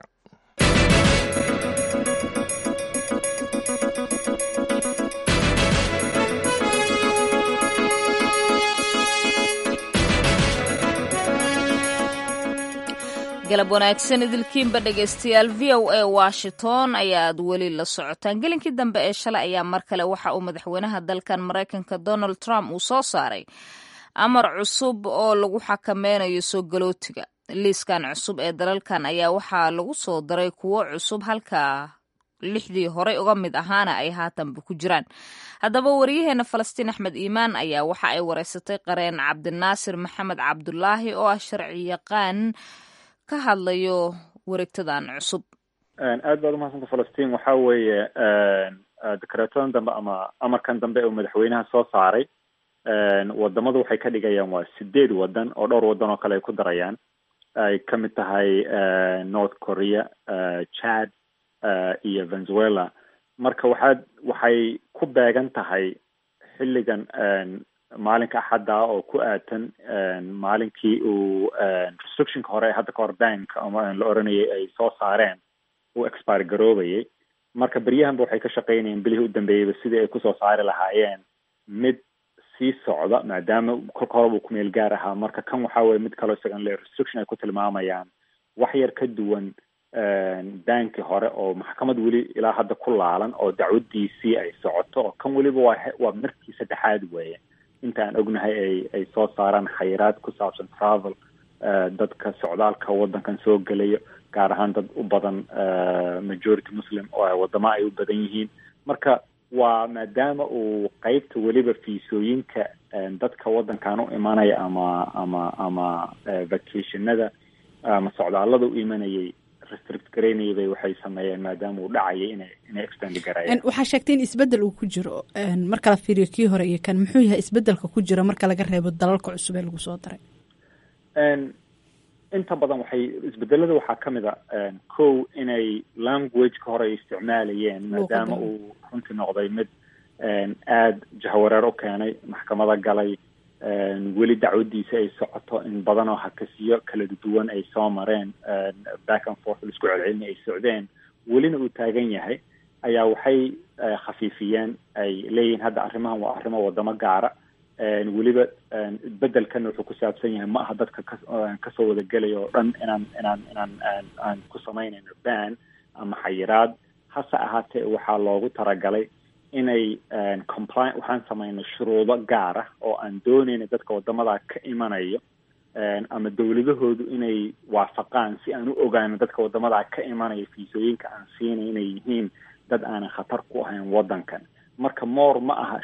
galab wanaagsan idilkiinba dhegaystayaal, v o a Washington ayaad weli la socotaan. gelinkii dambe ee shalay ayaa mar kale waxa uu madaxweynaha dalkan Maraykanka Donald Trump uu soo saaray amar cusub oo lagu xakameynayo soo galootiga. liiskan cusub ee dalalkan ayaa waxaa lagu soo daray kuwo cusub, halka lixdii horey uga mid ahaana ay haatanba ku jiraan. haddaba wariyaheena Falastiin Axmed Iimaan ayaa waxa ay wareysatay qareen Cabdinaasir Maxamed Cabdulaahi oo ah sharci yaqaan ka hadlayo wareegtadan cusub. aad baad umahadsanta Falastiin. waxaa weeye dekreetadan dambe ama amarkan dambe oo madaxweynaha soo saaray, wadamadu waxay ka dhigayaan waa sideed wadan oo dhowr wadan oo kale ay ku darayaan. ay ka mid tahay North Korea, Chad iyo Venezuela. marka waxaad waxay ku beegan tahay xilligan maalinka axadda oo ku aatan maalinkii uu restrictionka hore hadda kahor bank ama la oranayay ay soo saareen uu expire garoobayay. marka beryahanba waxay ka shaqaynayeen bilihii u dambeeyeyba sidii ay kusoo saari lahaayeen mid sii socda, maadaama kolka horeba uu ku meel gaar ahaa. marka kan waxaa weye mid kaloo isagan le restriction ay ku tilmaamayaan wax yar ka duwan bankii hore oo maxkamad weli ilaa hadda ku laalan oo dacwadiisii ay socoto, oo kan weliba waa waa markii saddexaad weeye intaan ognahay ay ay soo saaraan khayraad ku saabsan travel, dadka socdaalka wadankan soo gelayo, gaar ahaan dad u badan majority muslim oo wadamo ay u badan yihiin. marka waa maadaama uu qeybta weliba fiisooyinka dadka wadankan u imanaya ama ama ama vacationada ama socdaalada u imanayay restrict garaynayay bay waxay sameeyeen maadaama uu dhacayay inay inay extend garayaan. waxaa sheegtay in isbeddel uu ku jiro marka la fiiriyo kii hore iyo kan muxuu yahay isbeddelka ku jira marka laga reebo dalalka cusub ee lagu soo daray? inta badan waxay isbedelada waxaa ka mid a kow inay languageka hore ay isticmaalayeen maadaama uu runtii noqday mid aada jahwareer u keenay maxkamada galay weli dacwadiisa ay socoto in badan oo hakasiyo kala duwan ay soo mareen back and forth laisku celcelin ay socdeen welina uu taagan yahay ayaa waxay khafiifiyeen ay leeyihiin hadda arrimahan waa arrimo wadamo gaara weliba bedelkan wuxuu ku saabsan yahay ma aha dadka kasoo wada gelaya oo dhan inaan inaan inaan aan ku samaynayno ban ama xayiraad hase ahaatee waxaa loogu talagalay inay compli waxaan samaynay shuruudo gaar ah oo aan doonayna dadka wadamadaa ka imanayo ama dawladahoodu inay waafaqaan si aan u ogaano dadka wadamadaa ka imanaya fiisooyinka aan siinay inay yihiin dad aanan khatar ku ahayn wadankan. marka moor ma aha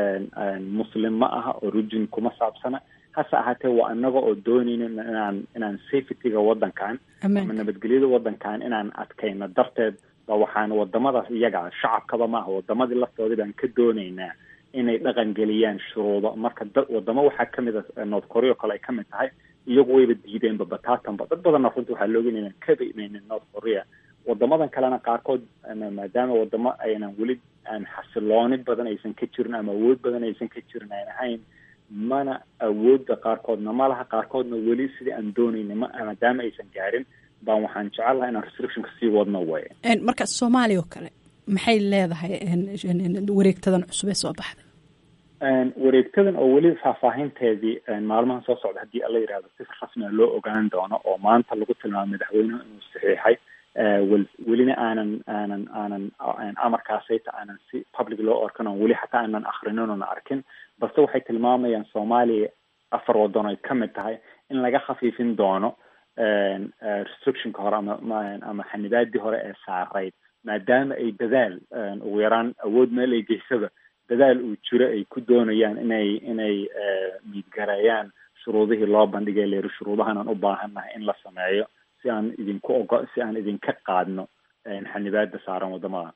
muslim ma aha origin kuma saabsana hase ahaatee waa anaga oo doonayna inaan inaan safetyga wadankan ama nabadgelyada wadankan inaan adkayno darteed ba waxaan wadamadaas iyaga shacabkaba maaha wadamadii laftoodii baan ka doonaynaa inay dhaqan geliyaan shuruudo. marka wadamo waxaa kamid a north korea kale ay kamid tahay iyagu wayba diideenba bataatanba dad badanna runtii waxaa looga inaynan kaba imaynin north korea. wadamadan kalena qaarkood maadaama wadamo aynan weli aan xasilooni badan aysan ka jirin ama awood badan aysan ka jirin aan ahayn mana awoodda qaarkoodna ma laha qaarkoodna weli sidii aan doonayna ma maadaama aysan gaarin baan waxaan jecel lahaa inaan restrictionka sii wadno way. marka soomaaliya oo kale maxay leedahay wareegtadan cusub ee soo baxday? wareegtadan oo weli faahfaahinteedii maalmahan soo socda haddii alla yidhahdo si rasmiga loo ogaan doono oo maanta lagu tilmaamo madaxweynuhu inuu saxiixay welina aanan aanan aanan amarkaasayta aanan si public loo orkan oo weli xataa aanan akrinin oona arkin balse waxay tilmaamayaan soomaaliya afar waddan ay kamid tahay in laga khafiifin doono restrictionka hore ama ama xanibaadii hore ee saarayd maadaama ay dadaal ugu yaraan awood meel ay geysaba dadaal uu jiro ay ku doonayaan inay inay miidgareeyaan shuruudihii loo bandhigay leeri shuruudahanaan u baahannahay in la sameeyo si aan idinku ogo si aan idinka qaadno xanibaada saaran wadamada.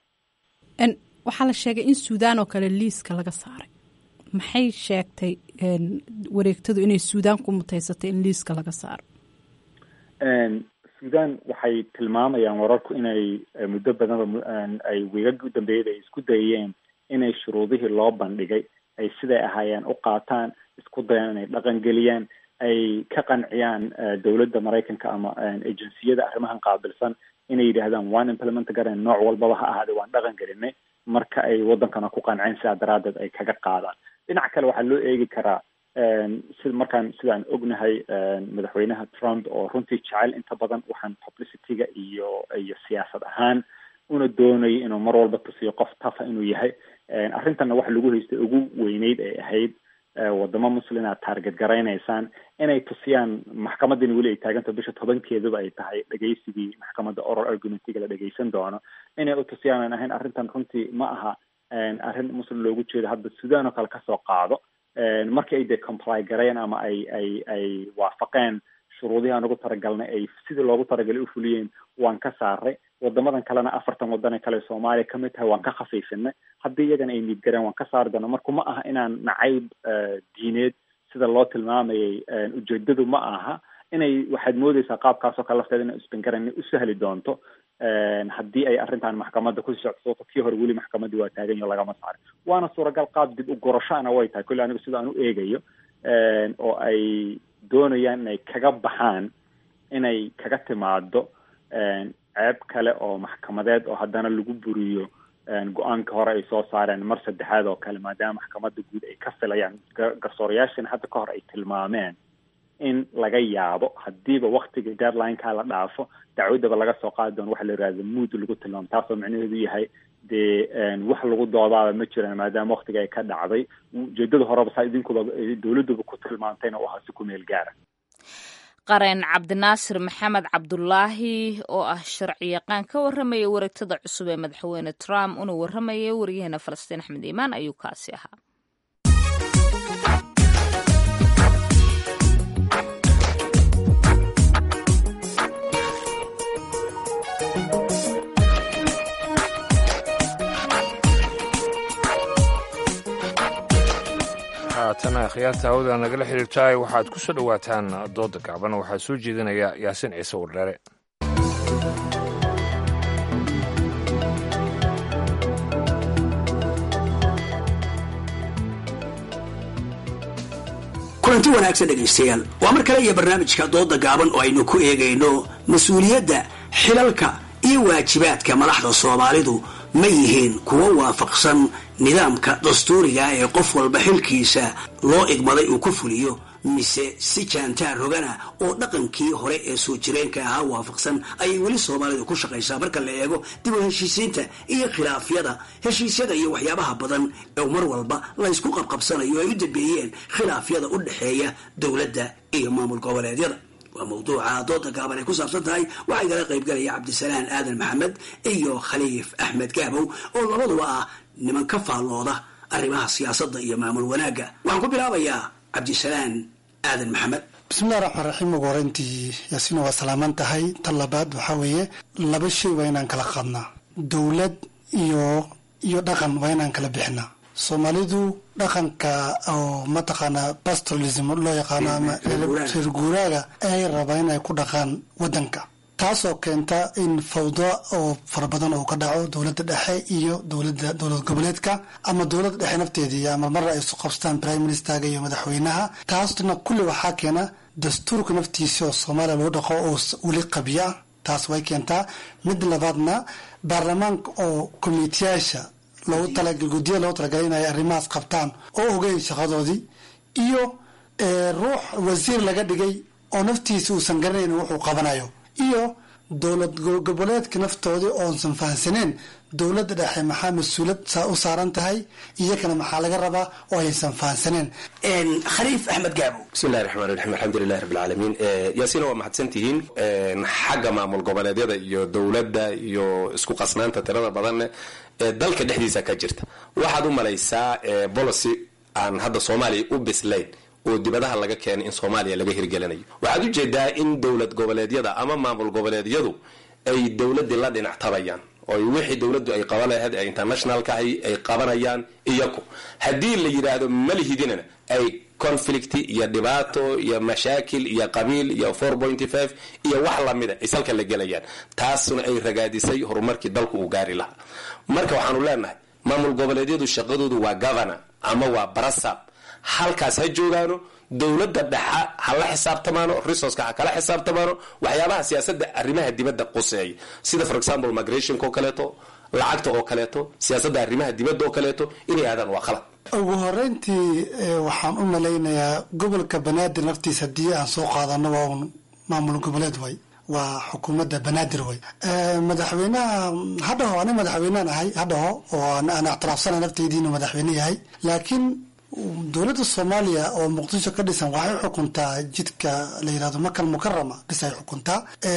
waxaa la sheegay in suudaan oo kale liiska laga saaray maxay sheegtay wareegtadu inay suudaan ku mutaysatay in liiska laga saaro? suudaan waxay tilmaamayaan wararku inay muddo badanba ay wiigag u dambeeyay ay isku dayeen inay shuruudihii loo bandhigay ay siday ahaayeen u qaataan isku dayaan inay dhaqan geliyaan ay ka qanciyaan dawladda maraykanka ama agenciyada arrimahan qaabilsan inay yidhaahdaan waan implement garayn nooc walbaba ha ahaade waan dhaqan gelinay marka ay wadankana ku qanceen sidaa daraadeed ay kaga qaadaan. dhinaca kale waxaa loo eegi karaa sida markaan sidaan ognahay madaxweynaha Trump oo runtii jecel inta badan waxaan publicityga iyo iyo siyaasad ahaan una doonayay inuu mar walba tusiyo qof tafa inuu yahay. arrintanna waxa lagu haystay ugu weyneyd ay ahayd wadamo muslim aad target garaynaysaan inay tusiyaan maxkamaddan weli ay taaganto bisha tobankeedaba ay tahay dhegaysigii maxkamadda oral argumentiga la dhegaysan doono inay u tusiyaan aan ahayn arrintan runtii ma aha arrin muslim loogu jeedo hadda suudaan oo kale kasoo qaado markii ay dee comply gareen ama ay ay ay waafaqeen shuruudihii aan ugu talagalnay ay sidii loogu talagalay u fuliyeen waan ka saaray. wadamadan kalena afartan wadan ee kale soomaaliya kamid tahay waan ka khafiifinay haddii iyagana ay miidgareen waan ka saari doona. marka ma aha inaan nacayb diineed sida loo tilmaamayay ujeedadu ma aha inay waxaad moodeysaa qaabkaasoo kale lafteeda inay isbingaran u sahli doonto haddii ay arrintan maxkamadda ku socdo kii hore weli maxkamaddii waa taagan yaho lagama saarin waana suuragal qaab dib u gurashaana way tahay kulli anigu sida aan u eegayo oo ay doonayaan inay kaga baxaan inay kaga timaado ceeb kale oo maxkamadeed oo haddana lagu buriyo go-aanka hore ay soo saareen mar saddexaad oo kale maadaama maxkamadda guud ay ka filayaan garsoorayaashana hadda ka hor ay tilmaameen in laga yaabo haddiiba waktiga deadlineka la dhaafo dacwaddaba laga soo qaadi doono waxa la yihahda mood lagu tilmaamo taasoo micnaheedu yahay dee wax lagu doodaaba ma jiraan maadaama waktiga ay ka dhacday ujeedada horeba saa idinkuba dawladduba ku tilmaantayna u ahaa si ku meel gaara. qareen cabdinaasir maxamed cabdulaahi oo ah sharci yaqaan ka warramaya wareegtada cusub ee madaxweyne Trump una warramaya wariyaheenna Falastiin Axmed Iimaan ayuu kaasi ahaa. haatana khiyaarta hawada nagala xiriirtaay waxaad ku soo dhowaataan dooda gaaban waxaa soo jeedinaya yaasin ciise wardheere. kulanti wanaagsan dhegaystayaal waa mar kale iyo barnaamijka dooda gaaban oo aynu ku eegayno mas-uuliyadda xilalka iyo waajibaadka madaxda soomaalidu ma yihiin kuwo waafaqsan nidaamka dastuuriga ee qof walba xilkiisa loo igmaday uu ku fuliyo mise si jaantaar rogana oo dhaqankii hore ee soo jireenka ahaa waafaqsan ayay weli soomaalidu ku shaqaysaa marka la eego dib u heshiisiinta iyo khilaafyada heshiisyada iyo waxyaabaha badan ee mar walba laysku qabqabsanayo ay u dambeeyeen khilaafyada u dhexeeya dowladda iyo maamul goboleedyada. waa mawduuca dooda gaaban ay ku saabsan tahay waxaa igala qaybgalaya cabdisalaan aadan maxamed iyo khaliif axmed gaabow oo labaduba ah niman ka faallooda arrimaha siyaasadda iyo maamul wanaagga. waxaan ku bilaabayaa cabdisalaan aadan maxamed. bismillahi raxmaan raxiim. ugu horeyntii yaasiina waa salaaman tahay. tan labaad waxaa weeye laba shay waa inaan kala qaadnaa, dowlad iyo iyo dhaqan waa inaan kala bixinaa. soomaalidu dhaqanka oo mataqaanaa pastoralism loo yaqaano ama reer guuraaga ay rabaa inay ku dhaqaan wadanka, taasoo keenta in fawdo oo fara badan oo ka dhaco dowladda dhexe iyo dowladda dowlad goboleedka ama dowladda dhexe nafteedii ama marra ay isu qabstaan prime ministerga iyo madaxweynaha. taasna kulli waxaa keena dastuurka naftiisa oo soomaaliya loo dhaqo oo weli qabya, taas way keentaa. mid labaadna baarlamaanka oo komitiyaasha loogu talagal guddiya loogu talagalay inay arrimahaas qabtaan oo ogeyn shaqadoodii, iyo ruux wasiir laga dhigay oo naftiisa uusan garanayn wuxuu qabanayo, iyo dowlad goboleedka naftoodii oonsan fahansaneen dowladda dhexe maxaa mas-uulad u saaran tahay iyakana maxaa laga rabaa oo aysan fahansaneen. khaliif axmed gaabo. bismillahi raxmaan raxiim. alxamdulilahi rabbi alcaalamiin. yaasiina waa mahadsantihiin. xagga maamul goboleedyada iyo dowladda iyo isku qasnaanta tirada badanne ee dalka dhexdiisa ka jirta, waxaad u malaysaa policy aan hadda soomaaliya u bislayn oo dibadaha laga keenay in soomaaliya laga hirgelinayo. waxaad u jeedaa in dowlad goboleedyada ama maamul goboleedyadu ay dowladii la dhinac tabayaan oo wixii dowladdu ay qaban lahayd ee internationalka ay qabanayaan iyaku. haddii la yidhaahdo malihidinana ay conflict iyo dhibaato iyo mashaakil iyo qabiil iyo four point five iyo wax lamida ay salka la gelayaan, taasna ay ragaadisay horumarkii dalku uu gaari lahaa. marka waxaanu leenahay maamul goboleedyadu shaqadoodu waa governor ama waa barasab, halkaas ha joogaano, dowladda dhexa ha la xisaabtamaano, resourceka ha kala xisaabtamaano, waxyaabaha siyaasadda arrimaha dibadda quseeya sida for example migrationka oo kaleeto, lacagta oo kaleeto, siyaasadda arrimaha dibadda oo kaleeto inay aadaan waa qalad. ugu horeyntii waxaan u malaynayaa gobolka banaadir naftiisa haddii aan soo qaadano waa un maamul goboleed way, waa xukuumadda banaadir way. madaxweynaha hadhaho ani madaxweynean ahay hadhaho oo aan ictiraafsana nafteydii inuu madaxweyne yahay, laakiin dowladda soomaaliya oo muqdisho ka dhisan waxay xukuntaa jidka la yirahdo makal mukarama bis ay xukuntaa.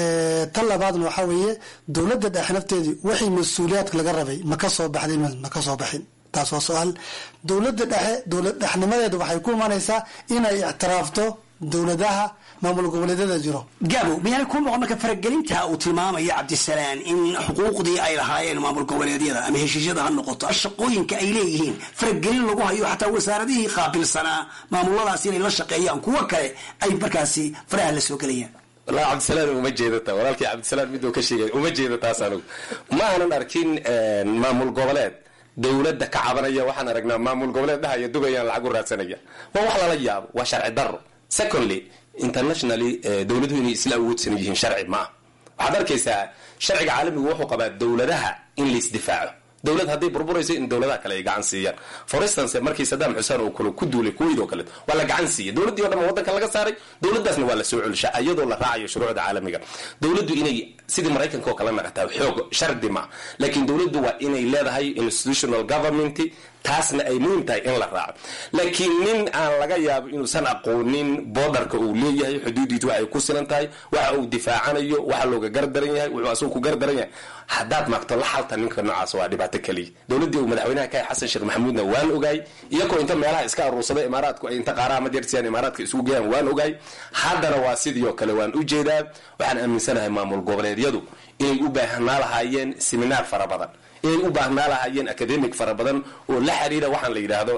tan labaadna waxaa weeye dowladda dhexe nafteedii wixii mas-uuliyaadka laga rabay ma ka soo baxday ma ka soo baxin, taas waa su-aal. dowladda dhexe dowlad dhexnimadeeda waxay ku imanaysaa inay ictiraafto dowladaha maamul goboleedyada jiro. gaabo miyaanay ku noqon marka faragelinta uu tilmaamaya cabdisalaan in xuquuqdii ay lahaayeen maamul goboleedyada ama heshiisyada ha noqoto shaqooyinka ay leeyihiin faragelin lagu hayo xataa wasaaradihii qaabilsanaa maamuladaas inay la shaqeeyaan kuwa kale ay markaasi faraha la soo gelayaan. wallaahi cabdisalaan uma jeedata walaalkii cabdisalaan miduu ka sheegay uma jeedataas anigu ma aanan arkin maamul goboleed dowladda ka cabanaya. waxaan aragnaa maamul goboleed dhahaya dubayaan lacag u raadsanaya, waa wax lala yaabo, waa sharci darro. secondly internationally dowladuhu inay isla awoodsan yihiin sharci ma ah. waxaad arkaysaa sharciga caalamigu wuxuu qabaa dowladaha in laisdifaaco, dowlad hadday burburayso in dowladaha kale ay gacan siiyaan. for instance markii Saddam Hussein uu kale ku duulay Kuwait oo kale waa la gacan siiyay, dowladii oo dhan wadanka laga saaray, dowladaasna waa la soo celishay iyadoo la raacayo shuruucda caalamiga. dowladdu inay sidii Mareykanka oo kale naqataa xoog shardi ma, laakiin dowladdu waa inay leedahay institutional government, taasna ay muhiim tahay in la raaco. laakiin nin aan laga yaabo inuusan aqoonin borderka uu leeyahay, xuduudiisu waxay ku silan tahay, waxa uu difaacanayo, waxa looga gardaran yahay, wuxuu asoo ku gardaran yahay, haddaad maagto la xalta ninka noocaas waa dhibaato kaliya. dowladdii uu madaxweynaha ka yahay xasan sheekh maxamuudna waan ogaay, iyagoo inta meelaha iska aruursaday imaaraadku ay inta qaaraha madeersiyaan imaaraadka isugu geeyaan waan ogaay. haddana waa sidii oo kale waan u jeedaa. waxaan aaminsanahay maamul goboleedyadu inay u baahanaa lahaayeen seminaar fara badan inay u baahnaa lahaayeen academic fara badan oo la xiriira waxaan la yidhaahdo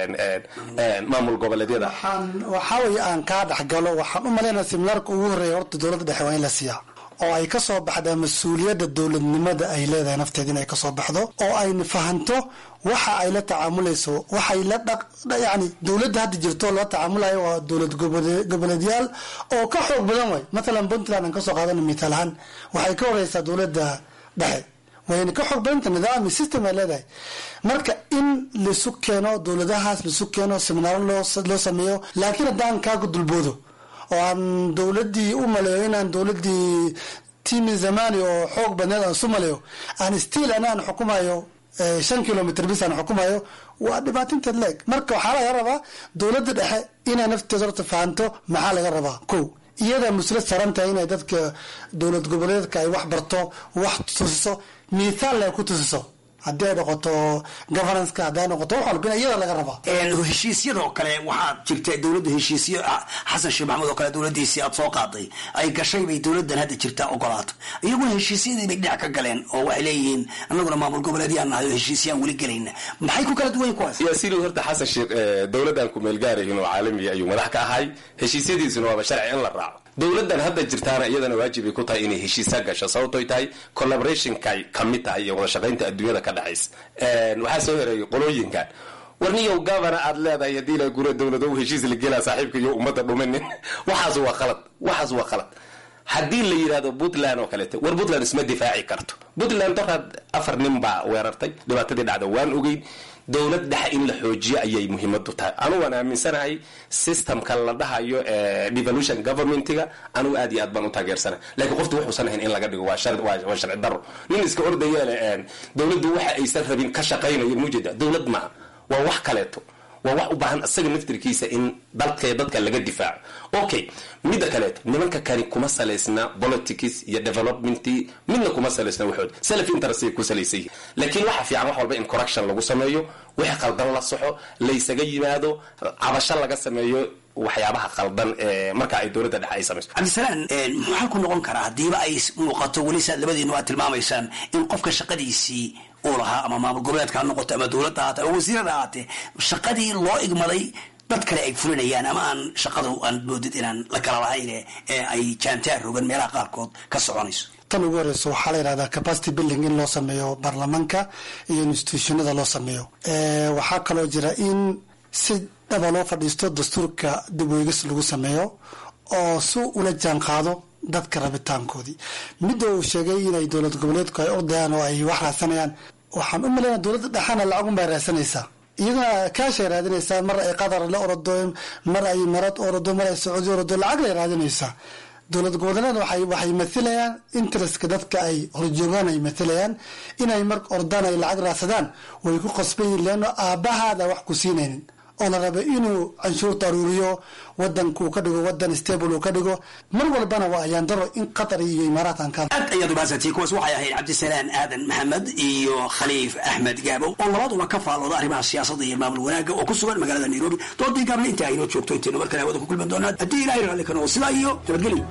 maamul goboleedyada. waxaa weye aan kaa dhexgalo waxaan u malaynaa seminaarka ugu horreeya horta dowladda dhexe waa in la siiyaa oo ay ka soo baxdaa mas-uuliyadda dowladnimada ay leedahay nafteeda in ay ka soo baxdo oo ayna fahanto waxa ay la tacaamulayso waxay la dhaq yani dowladda hadda jirto la tacaamulayo waa dowlad goboleedyaal oo ka xoog badan way mathalan puntland aan kasoo qaadana mithaal ahaan waxay ka horeysaa dowladda dhexe wayna ka xoog badanta nidaam system ay leedahay marka in laisu keeno dowladahaas laisu keeno seminaaro loo loo sameeyo laakiin haddaan kaaga dulboodo oo aan dowladii u maleeyo inaan dowladii timi zamani oo xoog badneed aan isu maleeyo aan stiil anaan xukumayo shan kilomitr bis aan xukumayo waa dhibaatinteed leeg marka waxaa laga rabaa dowladda dhexe inay nafteeda horta fahanto maxaa laga rabaa ko iyada muslad saran tahay inay dadka dowlad goboleedka ay wax barto wax tusiso mithaal ay ku tusiso haddii ay noqoto governanceka haddii ay noqoto wax walba iyada laga rabaa. heshiisyadoo kale waxaad jirta dowladda heshiisyo xasan sheekh maxamuud oo kale dowladiisii aad soo qaaday ay gashay bay dowladdan hadda jirtaa ogolaato iyaguna heshiisyadii bay dhinac ka galeen oo waxay leeyihiin annaguna maamul goboleedyaan nahay oo heshiisyaan weli gelayna maxay ku kala duwan yihiin kuwaas? yaasiin horta xasan sheekh dowladdan ku meel gaarayin oo caalami ayuu madax ka ahay heshiisyadiisuna waaba sharci in la raaco dowladdan hadda jirtaana iyadana waajibay ku tahay inay heshiisa gasho sababtoy tahay collaborationkay ka mid tahay iyo wada shaqaynta adduunyada ka dhexaysa waxaa soo hereeyay qolooyinkan warniyow gavana aad leedahay haddii la gura dowlado heshiis la gelaa saaxiibka iyo ummadda dhumanin waxaas waa khalad waxaas waa khalad haddii la yidhahdo puntland oo kaleeto war puntland isma difaaci karto puntland doraad afar nin baa weerartay dhibaatadii dhacda waan ogeyn dowlad dhexe in la xoojiyo ayay muhiimadu tahay anugu waan aaminsanahay systemka la dhahayo devolution governmentiga anugu aad iyo aad baan u taageersanahay laakiin qoftu wuxuusan ahayn in laga dhigo waa sharci daro nin iska ordayele dowladdu waxa aysan rabin ka shaqaynayo mujeda dowlad maaha waa wax kaleeto waa wax u baahan isaga naftirkiisa in dalka dadka laga difaaco okay midda kaleeto nimanka kani kuma salaysna politics iyo development midna kuma salaysna waxood self interest ku salaysay laakiin waxa fiican wax walba in correction lagu sameeyo wixii qaldan la saxo la isaga yimaado cabasho laga sameeyo waxyaabaha qaldan ee marka ay dowladda dhexe ay samayso. cabdisalaan maxaa ku noqon karaa hadiiba ay muuqato weli saad labadiina waa tilmaamaysaan in qofka shaqadiisii uu lahaa ama maamul goboleedka ha noqoto ama dowladda ha ahaatee ama wasiirada ha ahaatee shaqadii loo igmaday dad kale ay fulinayaan ama aan shaqadu aan moodid inaan la kala lahayn ee ay jaantaar rogan meelaha qaarkood ka soconayso. tan ugu horeyso waxaa la yidhahdaa capacity building in loo sameeyo baarlamaanka iyo institutionada loo sameeyo waxaa kaloo jira in si dhaba loo fadhiisto dastuurka dib u eegis lagu sameeyo oo si ula jaan qaado dadka rabitaankoodii midda uu sheegay inay dowlad goboleedku ay ordayaan oo ay wax raadsanayaan waxaan u malaynaa dowladda dhexana lacagum bay raadsanaysaa iyaduna kaashay raadinaysaa mar ay qatar la orodo mar ay marad orodo mar ay sacuudi orodo lacag lay raadinaysaa dowlad goboleed waxay waxay mathalayaan interestka dadka ay horjoogaan ay mathalayaan inay mar ordaan ay lacag raadsadaan way ku qasban yihiin leano aabahaada wax ku siinaynin oo la raba inuu canshuurta aruuriyo wadanku ka dhigo wadan stable uu ka dhigo mar walbana waa ayaan daro in qatar iyo imaaraatan ka aad ayaad u baasatay kuwaas waxay ahayd cabdisalaan aadan maxamed iyo khaliif axmed gaabo oo labaduba ka faalooda arrimaha siyaasadda iyo maamul wanaagga oo ku sugan magaalada nairobi doodii gaable inta aynoo joogto intaynu mar kale hawada ku kulman doonaa haddii ilaahay raalli ka noqo sidaa iyo nabadgelyo.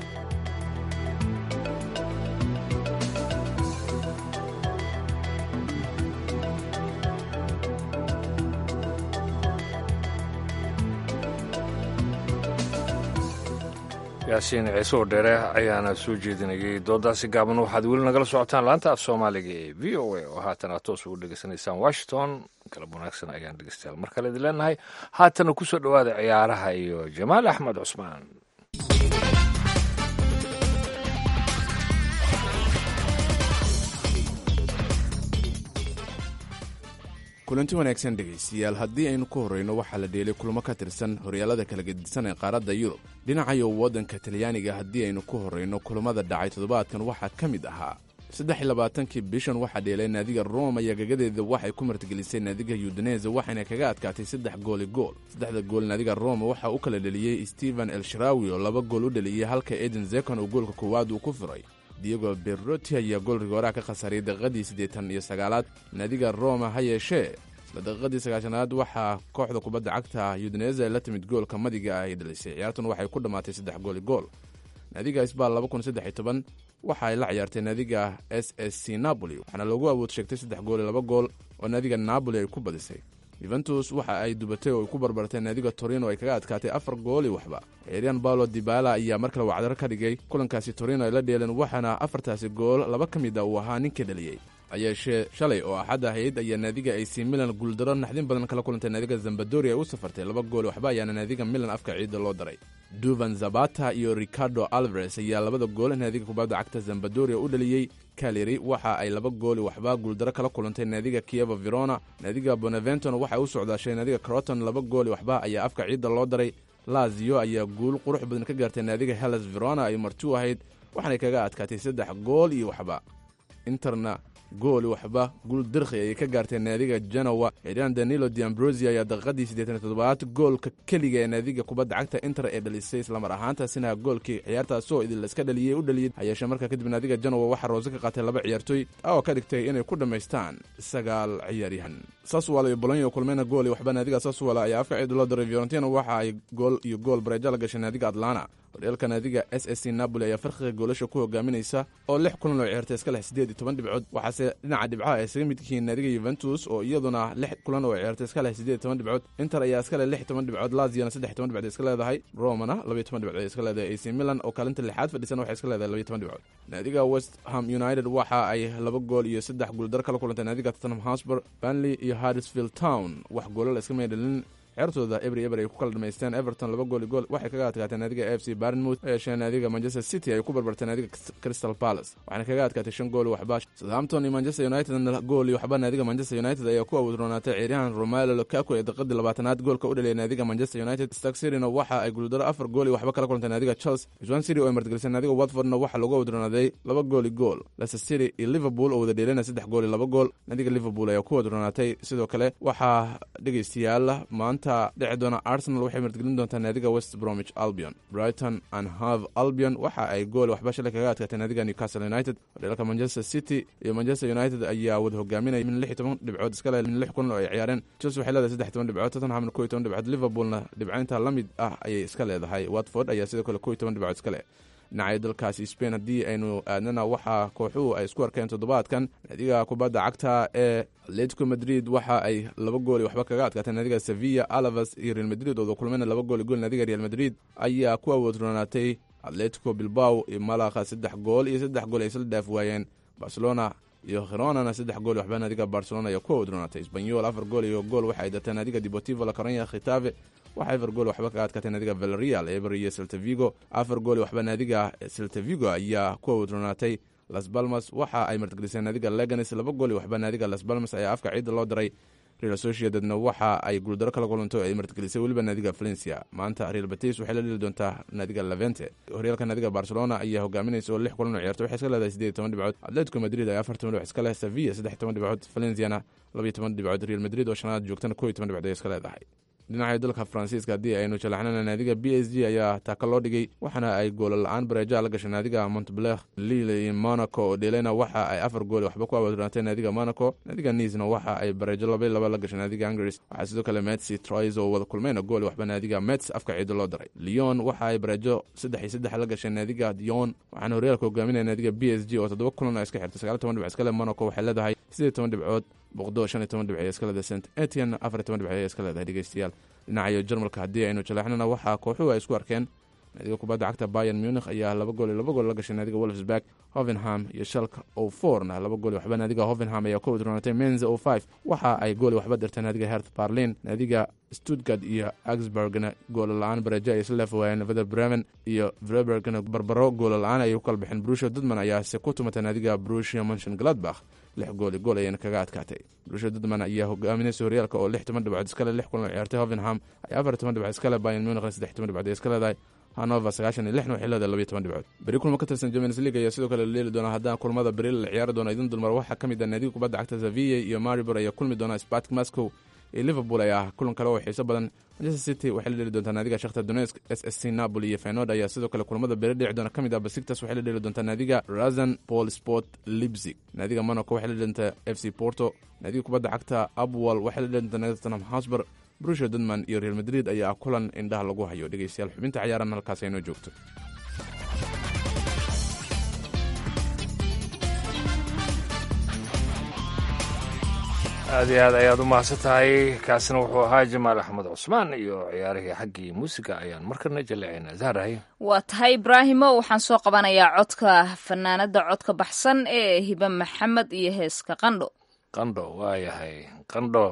yaasiin ciise oo dheere ayaana soo jeedinayay doodaasi gaaban waxaad weli nagala socotaan laanta af soomaaliga ee v o a oo haatana toos ugu dhegeysanaysaan washington galab wanaagsan ayaan dhegeystayaal mar kale idin leenahay haatana ku soo dhowaada ciyaaraha iyo jamaal axmed cusmaan. kulanti wanaagsan dhegaystayaal haddii aynu ku horrayno waxaa la dheelay kulamo ka tirsan horyaalada kala gedisan ee qaaradda yurub dhinacayo waddanka talyaaniga haddii aynu ku horrayno kulamada dhacay toddobaadkan waxaa ka mid ahaa saddex iyo labaatankii bishan waxaa dheelay naadiga roma iyo gagadeeda waxay ku martigelisay naadiga yudanese waxayna kaga adkaatay saddex gooli gool saddexda gool naadiga roma waxaa u kala dheliyey stephen elsharawi oo laba gool u dheliyey halka eden zekon oo goolka koowaad uu ku furay diego berroti ayaa gool rigooraha ka khasaaray daqiiqadii siddeetan iyo sagaalaad naadiga roma ha yeeshee isla daqiiqadii sagaashanaad waxaa kooxda kubadda cagta yudanese la timid goolka madiga ah ay dhalisay ciyaartuna waxay ku dhammaatay saddex gooli gool naadiga isbaal laba kun saddex iyo toban waxa ay la ciyaartay naadiga s s c napoli waxaana loogu awood sheegtay saddex gool iyo laba gool oo naadiga napoli ay ku badisay. yuventus waxa ay dubatay oo ay ku barbartay naadiga torino ay kaga adkaatay afar gool iyo waxba. ciyaaryahan paulo dibala ayaa mar kale wacdaro ka dhigay kulankaasi torino ay la dheeleen waxaana afartaasi gool laba ka mid a uu ahaa ninka dhaliyey. hayeeshee shalay oo axad ahayd ayaa naadiga ac milan guuldaro naxdin badan kala kulantay naadiga zambadori ay u safartay laba gool waxba ayaana naadiga milan afka ciidda loo daray. duvan zabata iyo ricardo alvares ayaa labada gool naadiga kubadda cagta zambadoria u dhaliyey. caleri waxa ay laba gool waxba guuldaro kala kulantay naadiga kievo verona. naadiga bonaventon waxay u socdaashay naadiga croton laba gool waxba ayaa afka ciidda loo daray. lazio ayaa guul qurux badan ka gaartay naadiga hellas verona ay marti u ahayd waxaanay kaga adkaatay saddex gool iyo waxba. interna gool waxba guul dirkhi ayay ka gaartay naadiga genowa. ciyaaryahan danilo diambrosi ayaa daqiiqadii siddeetan iyo toddobaad goolka keliga ee naadiga kubadda cagta inter ee dhalisay islamar ahaantaasina goolkii ciyaartaasoo idin layska dhaliyey u dhaliyey hayeeshee markaa kadib naadiga genowa waxaa roose ka qaatay laba ciyaartooy oo ka dhigtay inay ku dhammaystaan sagaal ciyaaryahan. saswala iyo bolonyo kulmayna gool iyo waxba naadiga saswala ayaa afka ciid loo daray. fiorentina waxa ay gool iyo gool bareejo la gashay naadiga atlanta. horyaalka naadiga s s c napoli ayaa farqiga goolasha ku hogaaminaysa oo lix kulan oo ciyaartay iska leh siddeed iyo toban dhibcood waxaase dhinaca dhibcaha ay isaga mid yihiin naadiga yuventus oo iyaduna lix kulan oo ciyaartay iska leh siddeed iyo toban dhibcood. inter ayaa iska leh lix iyo toban dhibcood. laziona saddex iyo toban dhibcood iska leedahay. romana laba iyo toban dhibcood ay iska leedahay. ac milan oo kaalinta lixaad fadhisan waxay iska leedahay laba iyo toban dhibcood. naadiga west ham united waxa ay laba gool iyo saddex guuldar kala kulantay naadiga tottenham hotspur. burnley iyo huddersfield town wax goolal iska meedhalin ciyaartooda ebri eber ay ku kala dhamaysteen. everton laba gool iyo gool waxay kaga adkaatay naadiga f c barnmouth yeeshee naadiga manchester city ay ku barbartay naadiga crystal palace waxaana kaga adkaatay shan gool waxba. southampton iyo manchester united gool iyo waxba naadiga manchester united ayaa ku awoodroonaatay ciyaaryahan romelo lukaku ee daqiiqadii labaatanaad goolka u dhaliyay naadiga manchester united. stark cityna waxa ay guuldaro afar gool iyo waxba kala kulantay naadiga chelsea. swan city oo ay martigelisay naadiga watfordna waxaa lagu awoodroonaaday laba gool iyo gool. leicester city iyo liverpool oo wada dheelana saddex gool iyo laba gool. naadiga liverpool ayaa ku awoodroonaatay. sidoo kale waxaa dhegaystayaal maanta dhici doona arsenal waxay martigelin doontaa naadiga west bromwich albion. brighton and hove albion waxa ay gool waxba shalay kaga adkaatay naadiga newcastle united. horyaalka manchester city iyo manchester united ayaa wada hogaaminaya min lix iyo toban dhibcood iska leh min lix kulan oo ay ciyaareen. chelsea waxay leedahay saddex iyo toban dhibcood. tottenhamna kow iyo toban dhibcood. liverpoolna dhibcaynta la mid ah ayay iska leedahay. watford ayaa sidoo kale kow iyo toban dhibcood iska leh. dhinaca dalkaasi spain haddii aynu aadnana waxaa kooxuhu ay isku arkeen toddobaadkan. naadiga kubadda cagta ee atletico madrid waxa ay laba gool iyo waxba kaga adkaatay naadiga sevilla. alavas iyo real madrid oo kulmayna laba gool iyo gool. naadiga real madrid ayaa ku awoodroonaatay atletico bilbao iyo malaga saddex gool iyo saddex gool ay isla dhaaf waayeen. barcelona iyo khironana saddex gool waxba naadiga barcelona ayaa ku awoodroonaatay. espanyol afar gool iyo gool waxa ay dartay naadiga deportivo la coruña. khitafe waxaa afar gool waxba kaga adkaatay naadiga villarreal. eber iyo celta vigo afar gool waxba naadiga celta vigo ayaa ku awoodroonaatay. las balmas waxa ay martigelisay naadiga leganes laba gool iyo waxba naadiga las balmas ayaa afka ciidda loo daray. real sociedadna waxa ay guuldaro kala kulanto ay martigelisay weliba naadiga valencia. maanta real batis waxay la dheli doontaa naadiga levente. horyaalka naadiga barcelona ayaa hogaaminaysa oo lix kulan oo ciyaartay waxay iska leedahay siddeed iyo toban dhibcood. atletico madrid ayaa afar toban dhibcood iska leh. sevilla saddex iyo toban dhibcood. valenciana laba iyo toban dhibcood. real madrid oo shanaad joogtana kow iyo toban dhibcood ay iska leedahay. dhinaca dalka faransiiska haddii aynu jalaxnana naadiga b s g ayaa taaka loo dhigay waxaana ay goola la-aan bareeja la gashay naadiga montbler. lille iyo monaco oo dheelena waxa ay afar gool waxba ku awoodronaatay naadiga monaco. naadiga niisna waxa ay bareejo laba laba la gashay naadiga hungris. waxaa sidoo kale metsi troyes oo wada kulmayna gool waxba naadiga mets afka ciido loo daray. lyon waxa ay bareejo saddex iyo saddex la gashay naadiga dion waxaana horyaalka hogaaminaya naadiga b s g oo toddoba kulan oo iska xirtay sagaal iyo toban dhibcood iska leh. monaco waxay leedahay siddeed iyo toban dhibcood. boqdo shan iyo toban dhibcood iska leedahay. saint etienne afar iyo toban dhibcood iska leedahay. dhegeystayaal dhinacayo jarmalka haddii aynu jaleexnana waxaa kooxuhu ay isku arkeen. naadiga kubadda cagta bayern munich ayaa laba gool iyo laba gool la gashay naadiga wolfsburg. hovenham iyo shalka o forna laba gool waxba naadiga hovenham ayaa ku udroonatay. menza o five waxa ay gool waxba dirtay naadiga hert berlin. naadiga stuttgart iyo augsburgna goola la-aan bareejo ay isla leefawaayeen. vader bremen iyo vrebergna barbaro goola la-aan ayay ku kala baxeen. brusha dudman ayaase ku tumatay naadiga brusia monchen gladbach lix gool iyo gool ayayna kaga adkaatay. brusha dudman ayaa hogaaminaysa horyaalka oo lix toban dhibcood iska leh. lix kulan oo ciyaartay. hovenham ayaa afar toban dhibcood iska leh. bayern munichna saddex toban dhibcood ay iska leedahay. hanover sagaashan iyo lixna waxay leedahay laba iyo toban dhibcood. beri kulmo ka tirsan champions league ayaa sidoo kale la leeli doona. haddana kulmada beri la ciyaari doona idin dulmar waxaa ka mid ah naadiga kubadda cagta sevilla iyo maribor ayaa kulmi doona. spartak moscow iyo liverpool ayaa kulan kale oo xiiso badan. manchester city waxay la dheli doontaa naadiga shakhtar donetsk. s s c napoli iyo feyenoord ayaa sidoo kale kulmada beri dhici doona ka mid ah. basiktas waxay la dheli doontaa naadiga razan pol sport leipzig. naadiga monaco waxay la dheli doontaa f c porto. naadiga kubadda cagta abwal waxay la dheli doontaa naadiga tottenham hotspur. brusha dudman iyo real madrid ayaa kulan indhaha lagu hayo. dhegeystayaal xubinta ciyaaran halkaas aynoo joogto. aad iyo aad ayaad u mahadsan tahay. kaasina wuxuu ahaa jamaal axmed cusmaan iyo ciyaarihii xaggii muusiga ayaan markana jaleecaynaa. zahrahay waa tahay ibraahimo, waxaan soo qabanayaa codka fanaanada codka baxsan ee hibe maxamed iyo heeska qandho. qandho waa yahay qandho.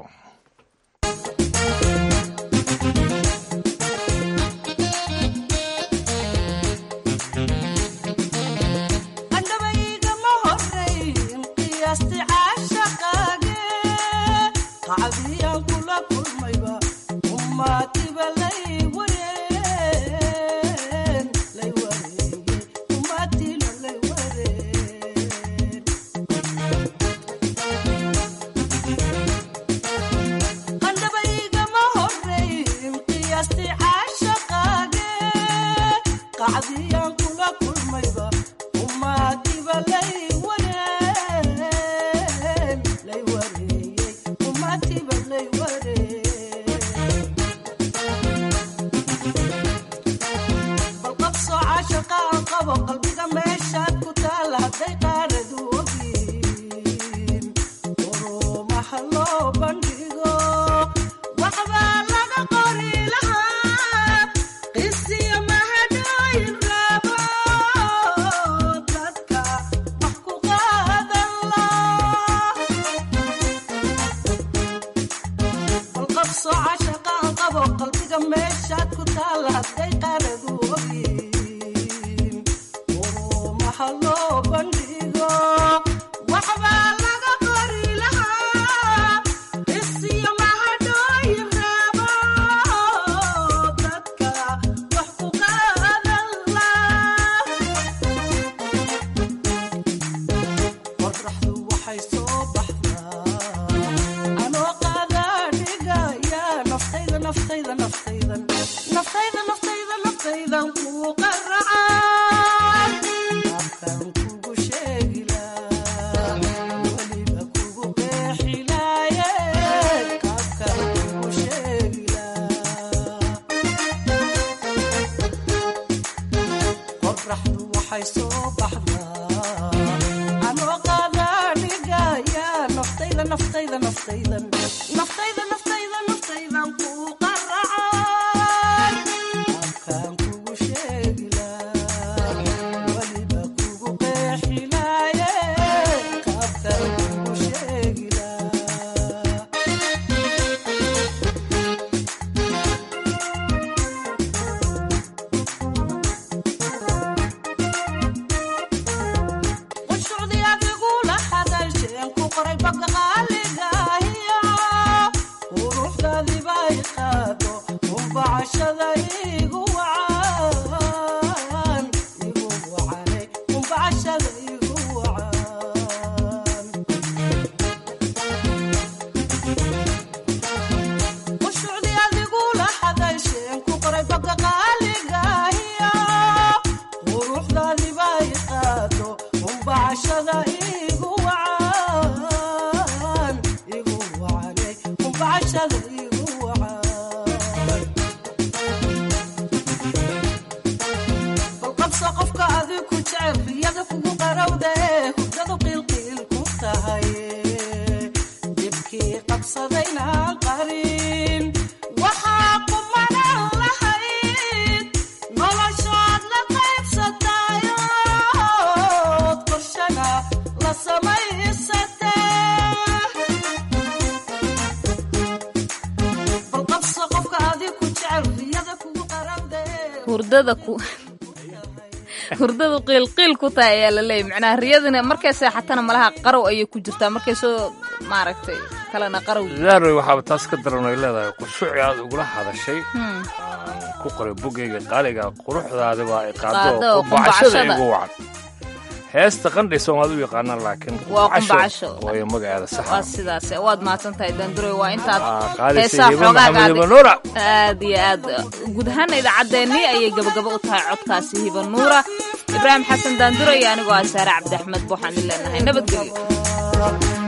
hurdadu qiilqiil ku tahay ayaa la leeyay. macnaha riyadana markay seexatana malaha qarow ayay ku jirtaa, markay soo maaragtay kalena qarow. zahroy waxaaba taas ka daran ay leedahay qushuuci aad ugula hadashay ku qoray bogeyga qaaliga quruxdaada baa ay qaado qumbacashada igu wacan. heesta qandhay Soomaalidu u yaqaanaan laakiin waa qumbacasho waa magaceeda sax waa sidaas. waad mahadsan tahay Danduray, waa intaad heesaa xogaaga aad iyo aad guud ahaan idaacadeennii ayay gabagabo u tahay codkaasi Hiba Nuura. Ibraahim Xasan Danduray anigoo ah Saare Cabdi Axmed waxaan leenahay nabadgelyo.